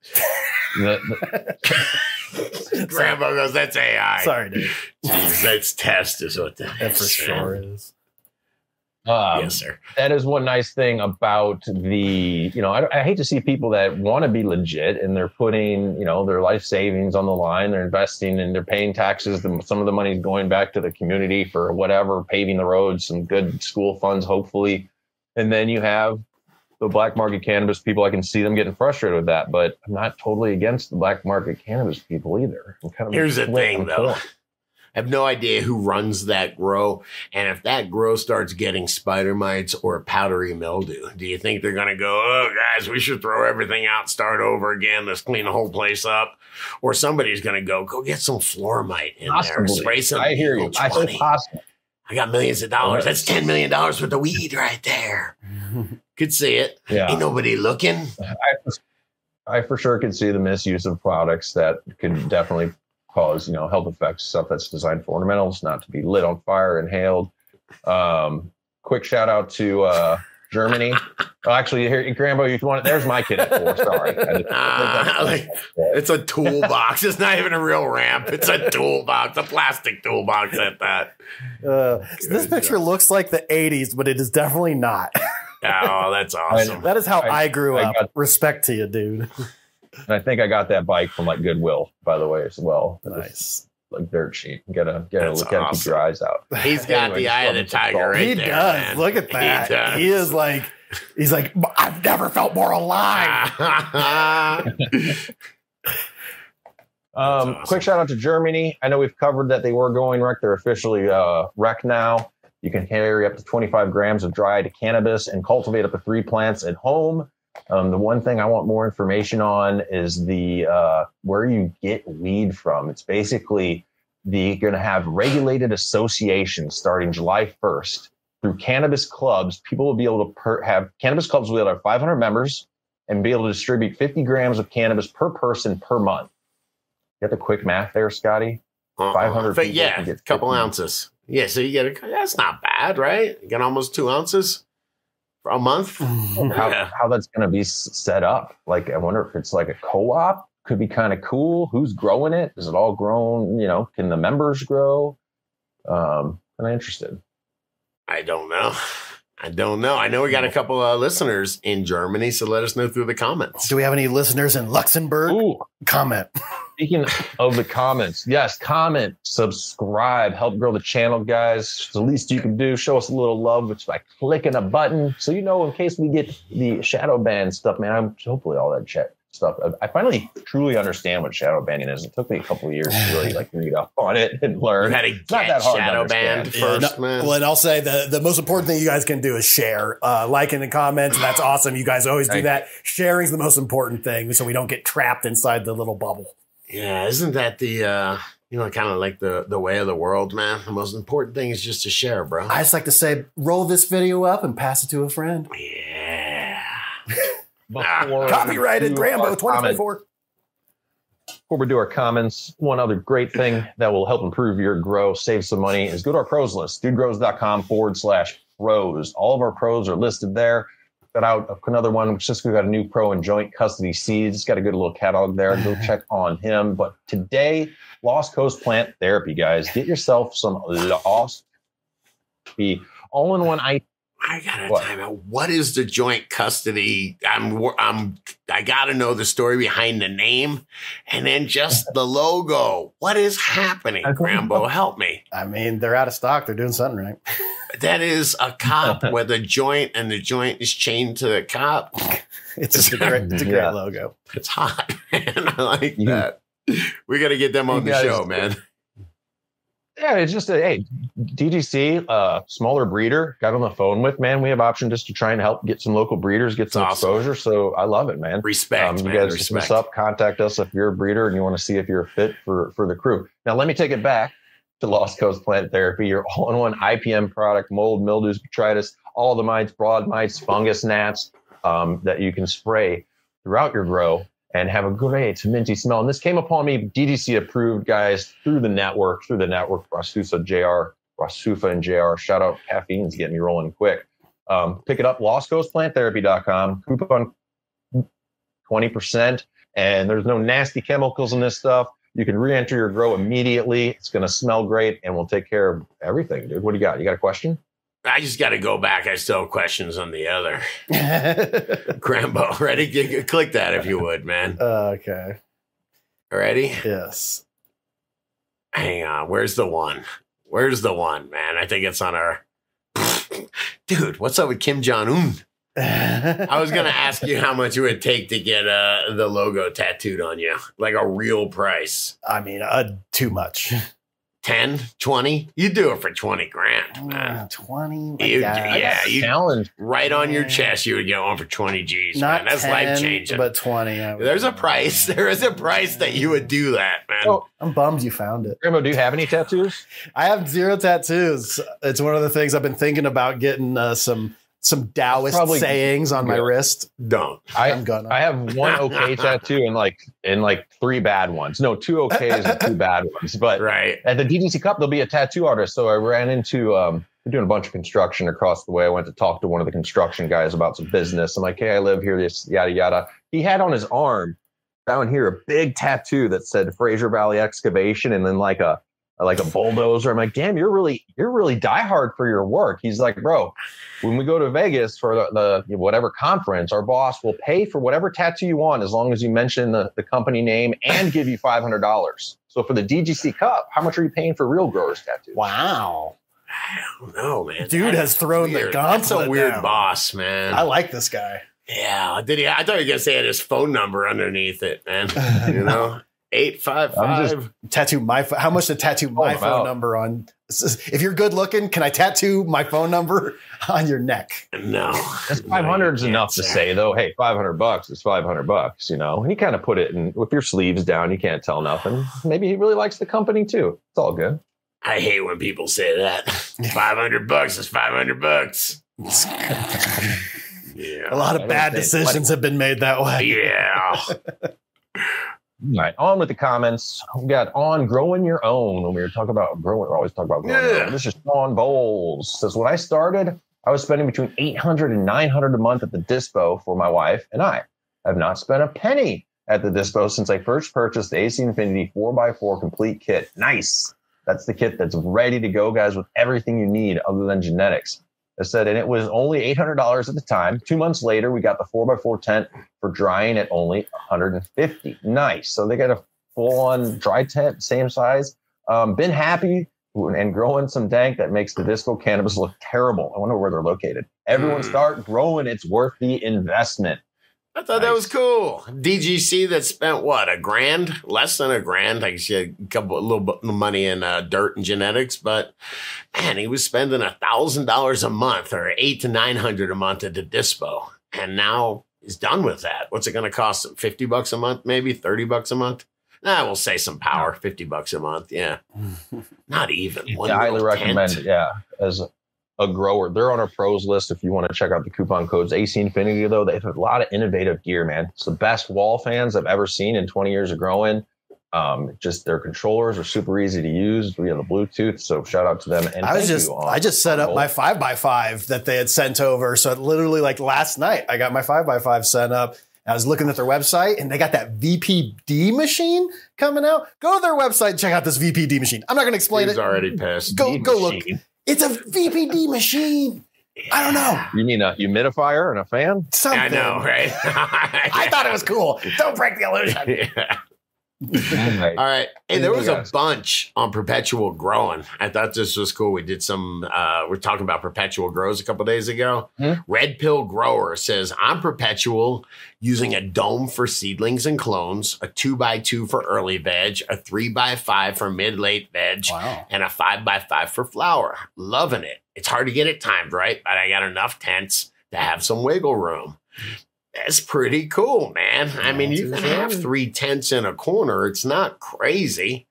Rambo goes, that's AI. Sorry, dude. Jeez, that's test is what that That for sure is. Yes, sir. That is one nice thing about the, I hate to see people that want to be legit and they're putting, their life savings on the line. They're investing and they're paying taxes. Some of the money is going back to the community for whatever, paving the roads, some good school funds, hopefully. And then you have the black market cannabis people. I can see them getting frustrated with that, but I'm not totally against the black market cannabis people either. Here's the thing, though. I have no idea who runs that grow. And if that grow starts getting spider mites or powdery mildew, do you think they're going to go, oh, guys, we should throw everything out, start over again, let's clean the whole place up? Or somebody's going to go get some floramite in there, spray some. I hear you. I say possible. I got millions of dollars. That's $10 million worth of weed right there. Could see it. Yeah. Ain't nobody looking. I for sure could see the misuse of products that could definitely cause, health effects, stuff that's designed for ornamentals, not to be lit on fire, inhaled. Quick shout out to Germany. Oh, actually, here, Grambo, if you want it, there's my kid at 4. Sorry. It's a toolbox. It's not even a real ramp. It's a toolbox, a plastic toolbox at that. This picture looks like the 80s, but it is definitely not. Oh, that's awesome. That is how I grew up. Respect to you, dude. And I think I got that bike from like Goodwill, by the way, as well. Nice. Like dirt cheap. Gotta awesome. keep your eyes out. He's got the eye of the tiger right he there. He does. Man. Look at that. He is like, he's like, I've never felt more alive. Awesome. Quick shout out to Germany. I know we've covered that they were going rec. They're officially rec now. You can carry up to 25 grams of dried cannabis and cultivate up to 3 plants at home. The one thing I want more information on is the where you get weed from. It's basically you're going to have regulated associations starting July 1st through cannabis clubs. People will be able to have cannabis clubs will be able to have 500 members and be able to distribute 50 grams of cannabis per person per month. Get the quick math there, Scotty. 500 But people yeah, can a get couple 50. ounces. Yeah, so you get that's not bad, right? You get almost 2 ounces for a month. How that's going to be set up? Like, I wonder if it's like a co-op. Could be kind of cool. Who's growing it? Is it all grown? You know, can the members grow? I'm interested. I don't know. I know we got a couple of listeners in Germany, so let us know through the comments. Do we have any listeners in Luxembourg? Ooh, Comment. speaking of the comments, yes, comment, subscribe, help grow the channel, guys. It's the least you can do. Show us a little love, which by clicking a button, so you know in case we get the shadow ban stuff, man. I'm hopefully all that chat stuff. I finally truly understand what shadow banning is. It took me a couple of years to really like read up on it and learn. You had to It's not get that hard to shadow understand. banned first, man. Well, and I'll say the most important thing you guys can do is share, like in the comments. And that's awesome. You guys always do Thank that. Sharing is the most important thing, so we don't get trapped inside the little bubble. Yeah, isn't that the kind of like the way of the world, man? The most important thing is just to share, bro. I just like to say, roll this video up and pass it to a friend. Yeah. Before Copyrighted we do Grambo our 2024. Before we do our comments, one other great thing that will help improve your grow, save some money, is go to our pros list, dudegrows.com/pros. All of our pros are listed there. Got out another one, just we got a new pro in joint custody seeds. Got a good little catalog there. Go check on him. But today, Lost Coast Plant Therapy, guys. Get yourself some Lost the all-in-one I gotta What? time out. What is the joint custody? I gotta know the story behind the name, and then just the logo. What is happening, Grambo? Help me. I mean, they're out of stock. They're doing something right. That is a cop with a joint, and the joint is chained to the cop. It's just a great Yeah. logo. It's hot, man. I like You- that. We got to get them on the guys- show, man. Yeah, it's just DGC, smaller breeder, got on the phone with, man. We have option just to try and help get some local breeders, get some Awesome. exposure. So I love it, man. Respect, You man. guys just Respect. us up, contact us if you're a breeder and you want to see if you're a fit for the crew. Now, let me take it back to Lost Coast Plant Therapy, your all-in-one IPM product, mold, mildews, botrytis, all the mites, broad mites, fungus gnats that you can spray throughout your grow and have a great minty smell. And this came upon me, DGC approved, guys, through the network, Rasufa and JR. Shout out, caffeine's getting me rolling quick. Pick it up, lostcoastplanttherapy.com. Coupon 20%. And there's no nasty chemicals in this stuff. You can re-enter your grow immediately. It's going to smell great, and we'll take care of everything, dude. What do you got? You got a question? I just got to go back. I still have questions on the other. Grambo, ready? Click that if you would, man. Okay. Ready? Yes. Hang on. Where's the one? Man? I think it's on our. Dude, what's up with Kim Jong-un? I was going to ask you how much it would take to get the logo tattooed on you, like a real price. I mean, too much. 10, 20? You do it for 20 grand, man. 20? You Challenge. right on your chest, you would get one for 20 G's, Not man. That's 10, life changing. but 20. There's a price. There is a price that you would do that, man. Oh. I'm bummed you found it. Rambo, do you have any tattoos? I have 0 tattoos. It's one of the things I've been thinking about getting some Taoist Probably sayings on my good. wrist. Don't. I'm gonna. I have one okay tattoo and like 3 bad ones. No, 2 okays and 2 bad ones. But Right. at the DGC Cup, there'll be a tattoo artist. So I ran into we're doing a bunch of construction across the way. I went to talk to one of the construction guys about some business. I'm like, hey, I live here, this yada yada. He had on his arm down here a big tattoo that said Fraser Valley Excavation and then like a bulldozer. I'm like, damn, you're really diehard for your work. He's like, bro, when we go to Vegas for the whatever conference, our boss will pay for whatever tattoo you want as long as you mention the company name and give you $500. So for the DGC Cup, how much are you paying for Real Growers tattoos? Wow. I don't know, man. Dude has thrown the weird. gauntlet That's a weird down. boss, man. I like this guy. Yeah. Did he? I thought you were gonna say he had his phone number underneath it, man. You know, 855. Tattoo how much to tattoo my I'm phone out. number on? If you're good looking, can I tattoo my phone number on your neck? No, That's 500 is No, you enough can't, to sir. say though. Hey, $500 is $500. You know, and he kind of put it in with your sleeves down. You can't tell nothing. Maybe he really likes the company too. It's all good. I hate when people say that. $500 is $500. Yeah. A lot I of bad don't think- decisions have been made that way. Yeah. All right, on with the comments. We got on growing your own. When we were talking about growing, we always talk about growing your own. This is Sean Bowles. Says, when I started, I was spending between $800 and $900 a month at the Dispo for my wife and I. I have not spent a penny at the Dispo since I first purchased the AC Infinity 4x4 complete kit. Nice. That's the kit that's ready to go, guys, with everything you need other than genetics. I said, and it was only $800 at the time. 2 months later, we got the 4x4 tent for drying at only $150. Nice. So they got a full-on dry tent, same size. Been happy and growing some dank that makes the Disco cannabis look terrible. I wonder where they're located. Everyone start growing. It's worth the investment. I thought that was cool. DGC that spent what, $1,000, less than $1,000. I guess he had a little bit of money in dirt and genetics, but man, he was spending $1,000 a month or $800 to $900 a month at the Dispo, and now he's done with that. What's it going to cost him? $50 a month, maybe $30 a month? Nah, we'll say some power, $50 a month. Yeah, not even. I highly recommend it. Yeah, as a grower, they're on our pros list if you want to check out the coupon codes. AC Infinity, though, they have a lot of innovative gear, man. It's the best wall fans I've ever seen in 20 years of growing. Just their controllers are super easy to use. We have the Bluetooth, so shout out to them. And I just set up my 5x5 that they had sent over. So literally, like last night, I got my 5x5 set up. I was looking at their website, and they got that VPD machine coming out. Go to their website and check out this VPD machine. I'm not going to explain it. He's already pissed. Go look. It's a VPD machine. I don't know. You mean a humidifier and a fan? Something. I know, right? I thought it was cool. Don't break the illusion. Yeah. All right. Hey, there was a bunch on perpetual growing. I thought this was cool. We did some, we're talking about perpetual grows a couple days ago. Red Pill Grower says, I'm perpetual using a dome for seedlings and clones, a 2x2 for early veg, a 3x5 for mid-late veg, and a 5x5 for flower. Loving it. It's hard to get it timed right, but I got enough tents to have some wiggle room. That's pretty cool, man. I mean, you can have 3 tents in a corner. It's not crazy.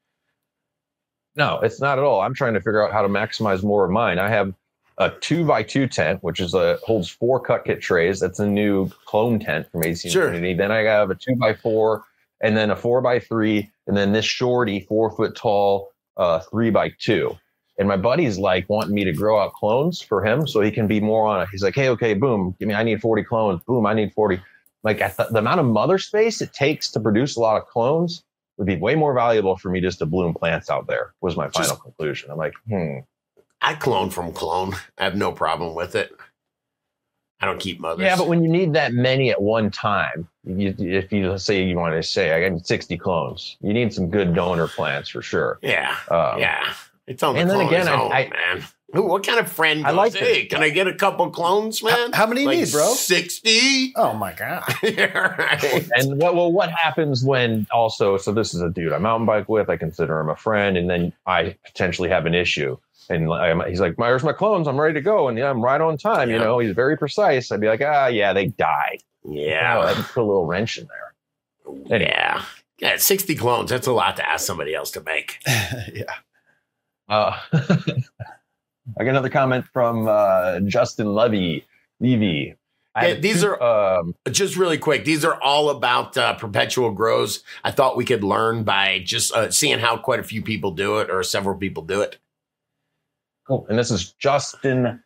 No, it's not at all. I'm trying to figure out how to maximize more of mine. I have a 2x2 tent, which is holds 4 cut kit trays. That's a new clone tent from AC Infinity. Then I have a 2x4 and then a 4x3 and then this shorty 4-foot tall 3x2. And my buddy's like wanting me to grow out clones for him so he can be more on it. He's like, hey, okay, boom, I need 40 clones. Boom, I need 40. Like the amount of mother space it takes to produce a lot of clones would be way more valuable for me just to bloom plants out there, was my final conclusion. I'm like, I clone from clone. I have no problem with it. I don't keep mothers. Yeah, but when you need that many at one time, if you say you want to say, I got 60 clones, you need some good donor plants for sure. Yeah, yeah. It's on the and then again, man. What kind of friend goes, like hey, can I get a couple clones, man? How many you need, bro? 60? Oh, my God. Yeah, right. And what happens when also, so this is a dude I mountain bike with, I consider him a friend, and then I potentially have an issue. And he's like, where's my clones? I'm ready to go. And I'm right on time. You know, he's very precise. I'd be like, yeah, they died. Yeah. I'd put a little wrench in there. Anyway. Yeah, 60 clones. That's a lot to ask somebody else to make. Yeah. I got another comment from Justin Levy. These are just really quick. These are all about perpetual grows. I thought we could learn by just seeing how quite a few people do it or several people do it. Cool. And this is Justin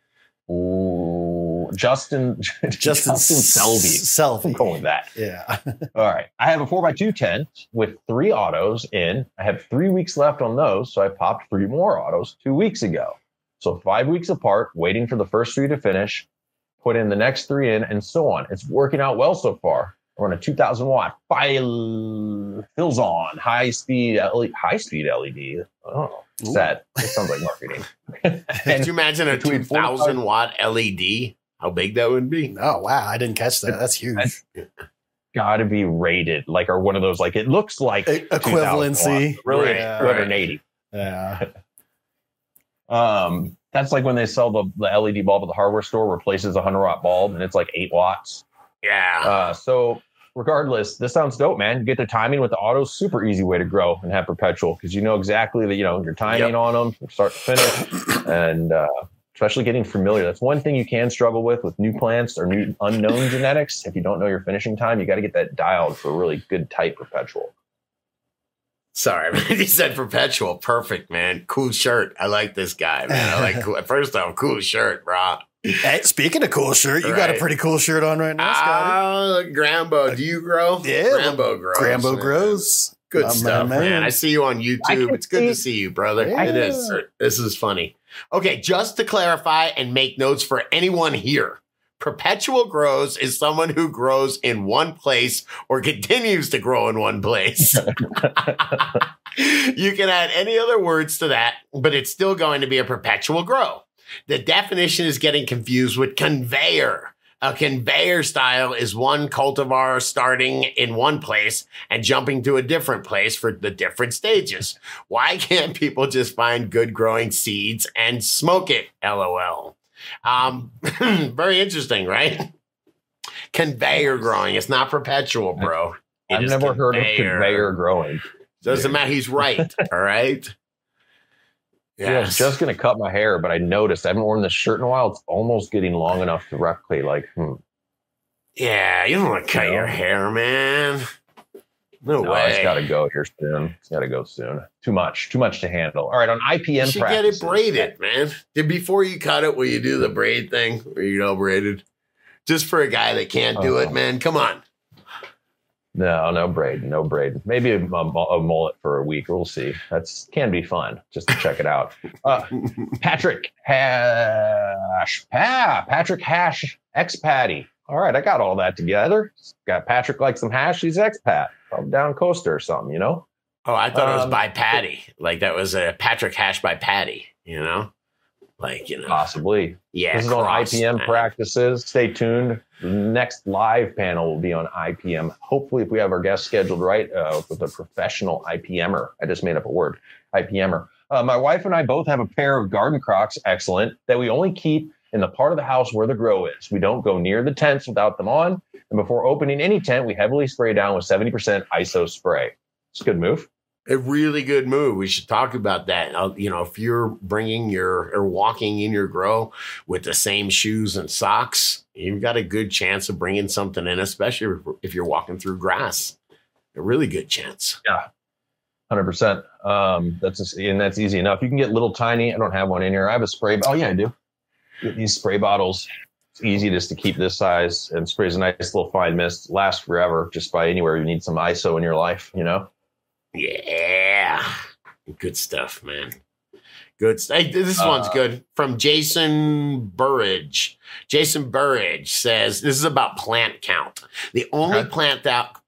Selvey. I'm going with that. Yeah. All right. I have a 4x2 tent with 3 autos in. I have 3 weeks left on those, so I popped 3 more autos 2 weeks ago. So 5 weeks apart, waiting for the first 3 to finish, put in the next 3 in, and so on. It's working out well so far. I run a 2,000 watt fills on high speed LED. Oh, sad. It sounds like marketing. Could you imagine a 2,000 watt LED? How big that would be? Oh, wow. I didn't catch that. That's huge. Got to be rated like, or one of those, like, it looks like equivalency. Really, 280. Yeah. That's like when they sell the LED bulb at the hardware store, replaces a 100 watt bulb, and it's like 8 watts. Yeah. So regardless, this sounds dope, man. You get the timing with the auto, super easy way to grow and have perpetual because you know exactly that, your timing on them from start to finish, and especially getting familiar. That's one thing you can struggle with new plants or new unknown genetics. If you don't know your finishing time, you got to get that dialed for a really good, tight perpetual. Sorry, man. He said perpetual. Perfect, man. Cool shirt. I like this guy, man. I like cool. First off, cool shirt, bro. Hey, speaking of cool shirt, you got a pretty cool shirt on right now, Scotty. Grambo. Do you grow? Yeah. Grambo grows. Grambo man. grows. Good stuff, man. I see you on YouTube. It's good to see you, brother. Yeah. It is. This is funny. Okay, just to clarify and make notes for anyone here. Perpetual grows is someone who grows in one place or continues to grow in one place. You can add any other words to that, but it's still going to be a perpetual grow. The definition is getting confused with conveyor. A conveyor style is one cultivar starting in one place and jumping to a different place for the different stages. Why can't people just find good growing seeds and smoke it? LOL. Very interesting, right? Conveyor growing. It's not perpetual, bro. I've never heard of conveyor growing. Doesn't matter. He's right. All right. Yeah, I was just going to cut my hair, but I noticed I haven't worn this shirt in a while. It's almost getting long enough to replicate. Yeah, you don't want to cut your hair, man. No way. It's got to go here soon. It's got to go soon. Too much to handle. All right, on IPM you should practices, get it braided, man. Before you cut it, will you do the braid thing where you go braided? Just for a guy that can't do it, man. Come on. No braid. Maybe a mullet for a week. We'll see. Can be fun just to check it out. Patrick Hash, expat-y. All right, I got all that together. Got Patrick like some hash. He's expat, from down coaster or something, you know. Oh, I thought it was by Patty. Like that was a Patrick Hash by Patty. You know, possibly. Yeah. This is on IPM practices. Stay tuned. The next live panel will be on IPM. Hopefully, if we have our guest scheduled right, with a professional IPMer. I just made up a word, IPMer. My wife and I both have a pair of garden crocks, excellent, that we only keep in the part of the house where the grow is. We don't go near the tents without them on. And before opening any tent, we heavily spray down with 70% ISO spray. It's a good move. A really good move. We should talk about that. If you're bringing or walking in your grow with the same shoes and socks, you've got a good chance of bringing something in, especially if you're walking through grass. A really good chance. Yeah, 100%. That's easy enough. You can get little tiny. I don't have one in here. I have a spray. Oh yeah, I do. Get these spray bottles. It's easy just to keep this size and sprays a nice little fine mist. Lasts forever. Just by anywhere you need some ISO in your life, you know. Yeah. Good stuff, man. Good. Hey, this one's good. From Jason Burridge. Jason Burridge says this is about plant count. The only plant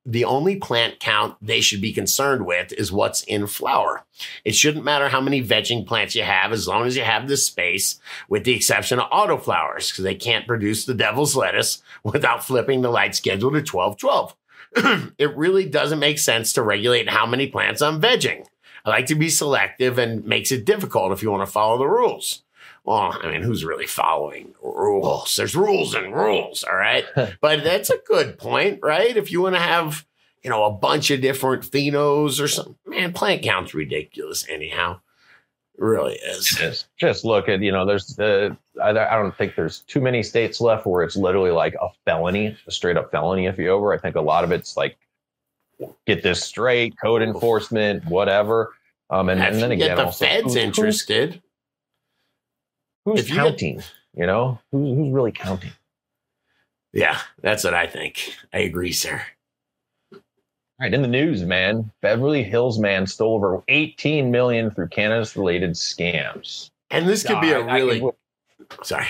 count they should be concerned with is what's in flower. It shouldn't matter how many vegging plants you have as long as you have the space, with the exception of autoflowers, because they can't produce the devil's lettuce without flipping the light schedule to 12-12. It really doesn't make sense to regulate how many plants I'm vegging. I like to be selective and makes it difficult if you want to follow the rules. Well, I mean, who's really following rules? There's rules and rules, all right? But that's a good point, right? If you want to have, a bunch of different phenos or something, man, plant count's ridiculous anyhow. It really is. Just look at, there's I don't think there's too many states left where it's literally like a felony, a straight up felony if you're over. I think a lot of it's like, get this straight, code enforcement, whatever. And then again, get the feds interested. Who's counting? Who's really counting? Yeah, that's what I think. I agree, sir. All right, in the news, man, Beverly Hills man stole over $18 million through cannabis-related scams. And this could be sorry.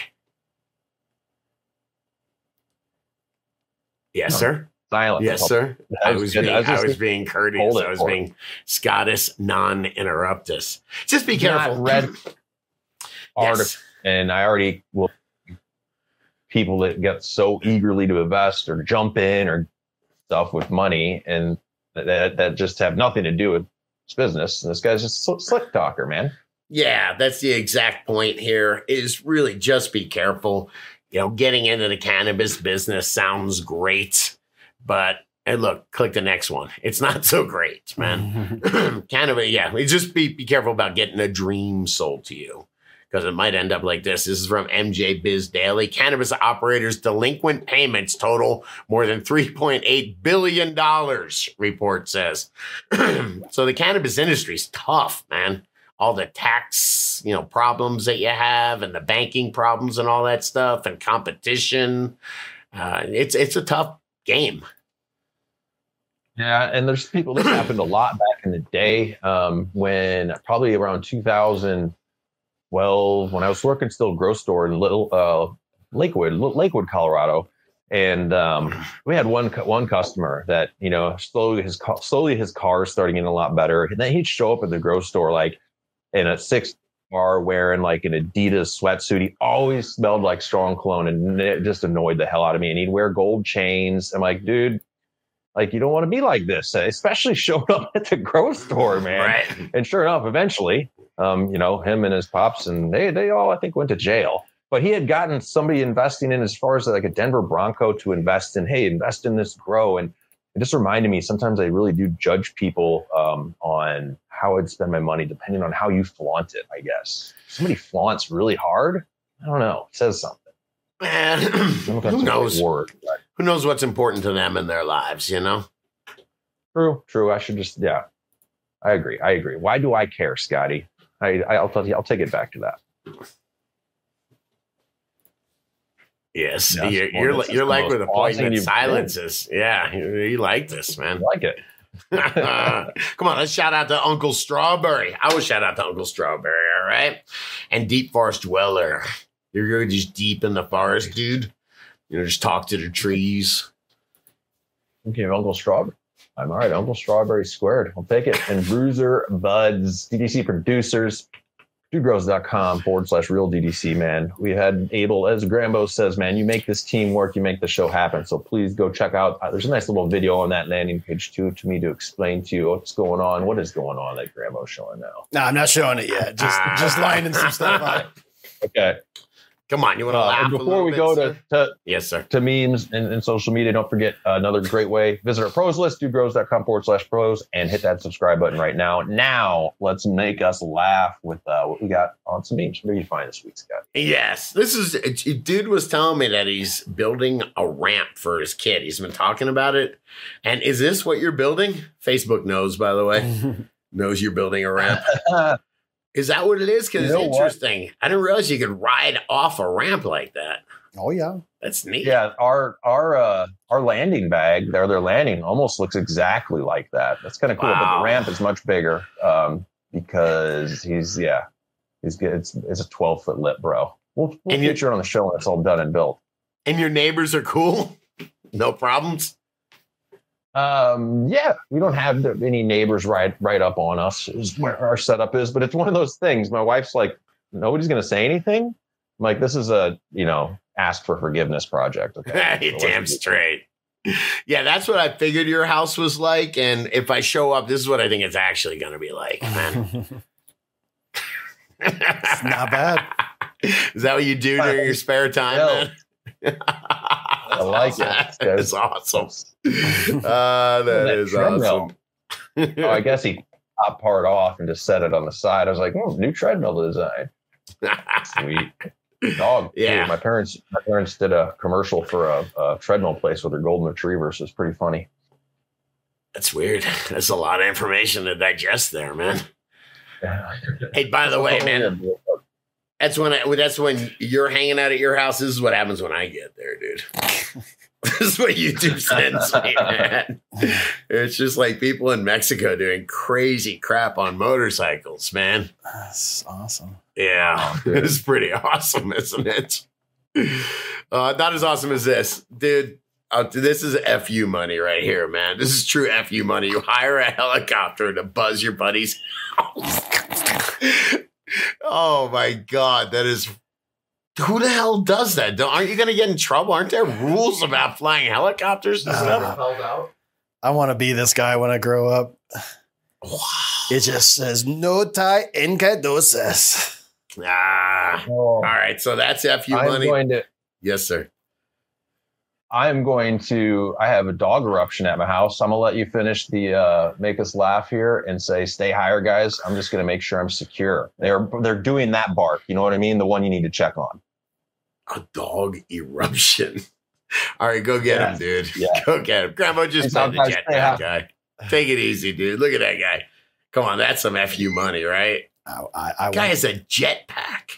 Yes, sir. Silent. Yes, sir. I was being courteous. I was being Scottish non-interruptus. Just be careful. Read article, and I already will. People that get so eagerly to invest or jump in or stuff with money, and that just have nothing to do with this business. And this guy's just a slick talker, man. Yeah, that's the exact point here. Is really just be careful. Getting into the cannabis business sounds great. But, and look, click the next one. It's not so great, man. Cannabis, just be careful about getting a dream sold to you. because it might end up like this. This is from MJ Biz Daily. Cannabis operators' delinquent payments total more than $3.8 billion, report says. So the cannabis industry is tough, man. All the tax, problems that you have and the banking problems and all that stuff and competition. It's a tough game. Yeah, and there's people, this happened a lot back in the day when probably around 2012, when I was working still a grocery store in Lakewood, Colorado. And we had one customer that, slowly his car starting getting a lot better. And then he'd show up at the grocery store like in a 6 car wearing like an Adidas sweatsuit. He always smelled like strong cologne, and it just annoyed the hell out of me. And he'd wear gold chains. I'm like, dude, like, you don't want to be like this, especially showing up at the grocery store, man. Right. And sure enough, eventually, him and his pops, and they all, I think, went to jail. But he had gotten somebody investing in, as far as like a Denver Bronco, to invest in this grow. And it just reminded me, sometimes I really do judge people on how I'd spend my money, depending on how you flaunt it, I guess. Somebody flaunts really hard, I don't know, it says something. Man, who knows? Who knows what's important to them in their lives, True. I should just, I agree. Why do I care, Scotty? I'll tell you, I'll take it back to that. Yes, you're like with the poignant silences. Yeah, you like this, man. I like it. Come on, let's shout out to Uncle Strawberry. I would shout out to Uncle Strawberry, all right? And Deep Forest Dweller. You're just deep in the forest, dude. Just talk to the trees. Okay, Uncle Strawberry. I'm all right. Uncle Strawberry squared. I'll take it. And Bruiser Buds, DDC producers, dudegrows.com/real DDC, man. We had Abel, as Grambo says, man, you make this team work, you make the show happen. So please go check out. There's a nice little video on that landing page too, to me, to explain to you what's going on. What is going on that Grambo's showing now? No, I'm not showing it yet. Just lining some stuff out. Okay. Come on, you want to laugh before we go to yes, sir, to memes and social media, don't forget another great way. Visit our pros list, dudegrows.com/pros, and hit that subscribe button right now. Now, let's make us laugh with what we got on some memes. Where do you find this week, Scott? Yes, this is dude was telling me that he's building a ramp for his kid. He's been talking about it. And is this what you're building? Facebook knows, by the way, knows you're building a ramp. Is that what it is? Because it's interesting. I didn't realize you could ride off a ramp like that. Oh yeah, that's neat. Yeah, our landing bag, their landing almost looks exactly like that. That's kind of cool. Wow. But the ramp is much bigger because he's good. It's a 12-foot lip, bro. We'll feature it on the show when it's all done and built. And your neighbors are cool. No problems. Yeah, we don't have any neighbors right up on us is where our setup is, but it's one of those things. My wife's like, nobody's going to say anything. I'm like, this is a, ask for forgiveness project. Okay. Damn straight. Yeah, that's what I figured your house was like. And if I show up, this is what I think it's actually going to be like, man. It's not bad. Is that what you do during your spare time, man? I like it. That's awesome. That is awesome. I guess he popped part off and just set it on the side. I was like, new treadmill design. Sweet. Dog. Yeah. Dude, my parents did a commercial for a treadmill place with their golden retrievers. It's pretty funny. That's weird. That's a lot of information to digest there, man. Hey, by the way, man. That's when you're hanging out at your house. This is what happens when I get there, dude. This is what YouTube sends me, man. It's just like people in Mexico doing crazy crap on motorcycles, man. That's awesome. Yeah, it's pretty awesome, isn't it? Not as awesome as this, dude. This is FU money right here, man. This is true FU money. You hire a helicopter to buzz your buddy's house. Oh my God, that is. Who the hell does that? Aren't you going to get in trouble? Aren't there rules about flying helicopters and stuff? I want to be this guy when I grow up. Wow. It just says no tie encaidosas. All right, so that's FU money. Yes, sir. I have a dog eruption at my house. I'm going to let you finish the make us laugh here and say, stay higher, guys. I'm just going to make sure I'm secure. They're doing that bark. You know what I mean? The one you need to check on. A dog eruption. All right, go get him, dude. Yeah. Go get him. Grandma just played the jetpack guy. Take it easy, dude. Look at that guy. Come on, that's some FU money, right? Guy has a jetpack.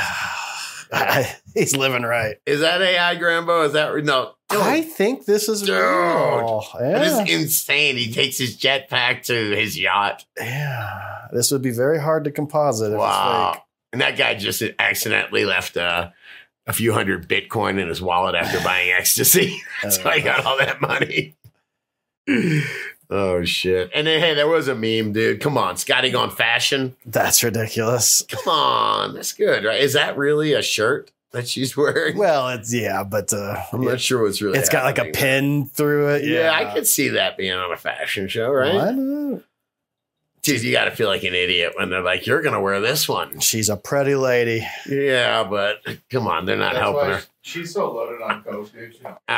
He's living right. Is that AI, Grambo? Is that no? I think this is real. It is insane. He takes his jetpack to his yacht. Yeah, this would be very hard to composite. If it's fake. And that guy just accidentally left a few hundred Bitcoin in his wallet after buying ecstasy. That's why he got all that money. Oh, shit. And then, hey, there was a meme, dude. Come on. Scotty Gone Fashion. That's ridiculous. Come on. That's good, right? Is that really a shirt that she's wearing? Well, but I'm not sure what's really It's got like a pin through it. Yeah, I could see that being on a fashion show, right? I know. Jeez, you got to feel like an idiot when they're like, you're going to wear this one. She's a pretty lady. Yeah, but come on. They're not helping her. She's so loaded on coke, dude.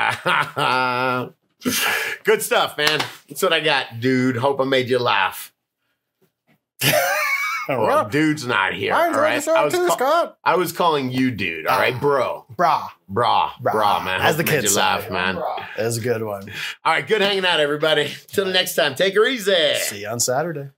Good stuff, man. That's what I got, dude. Hope I made you laugh. Well, dude's not here. I enjoyed the show too, Scott. I was calling you dude. All right, bro. Brah, Man. As the Hope I made kids you laugh, say. man. That's a good one. All right, good hanging out, everybody. Till the next time. Take her easy. See you on Saturday.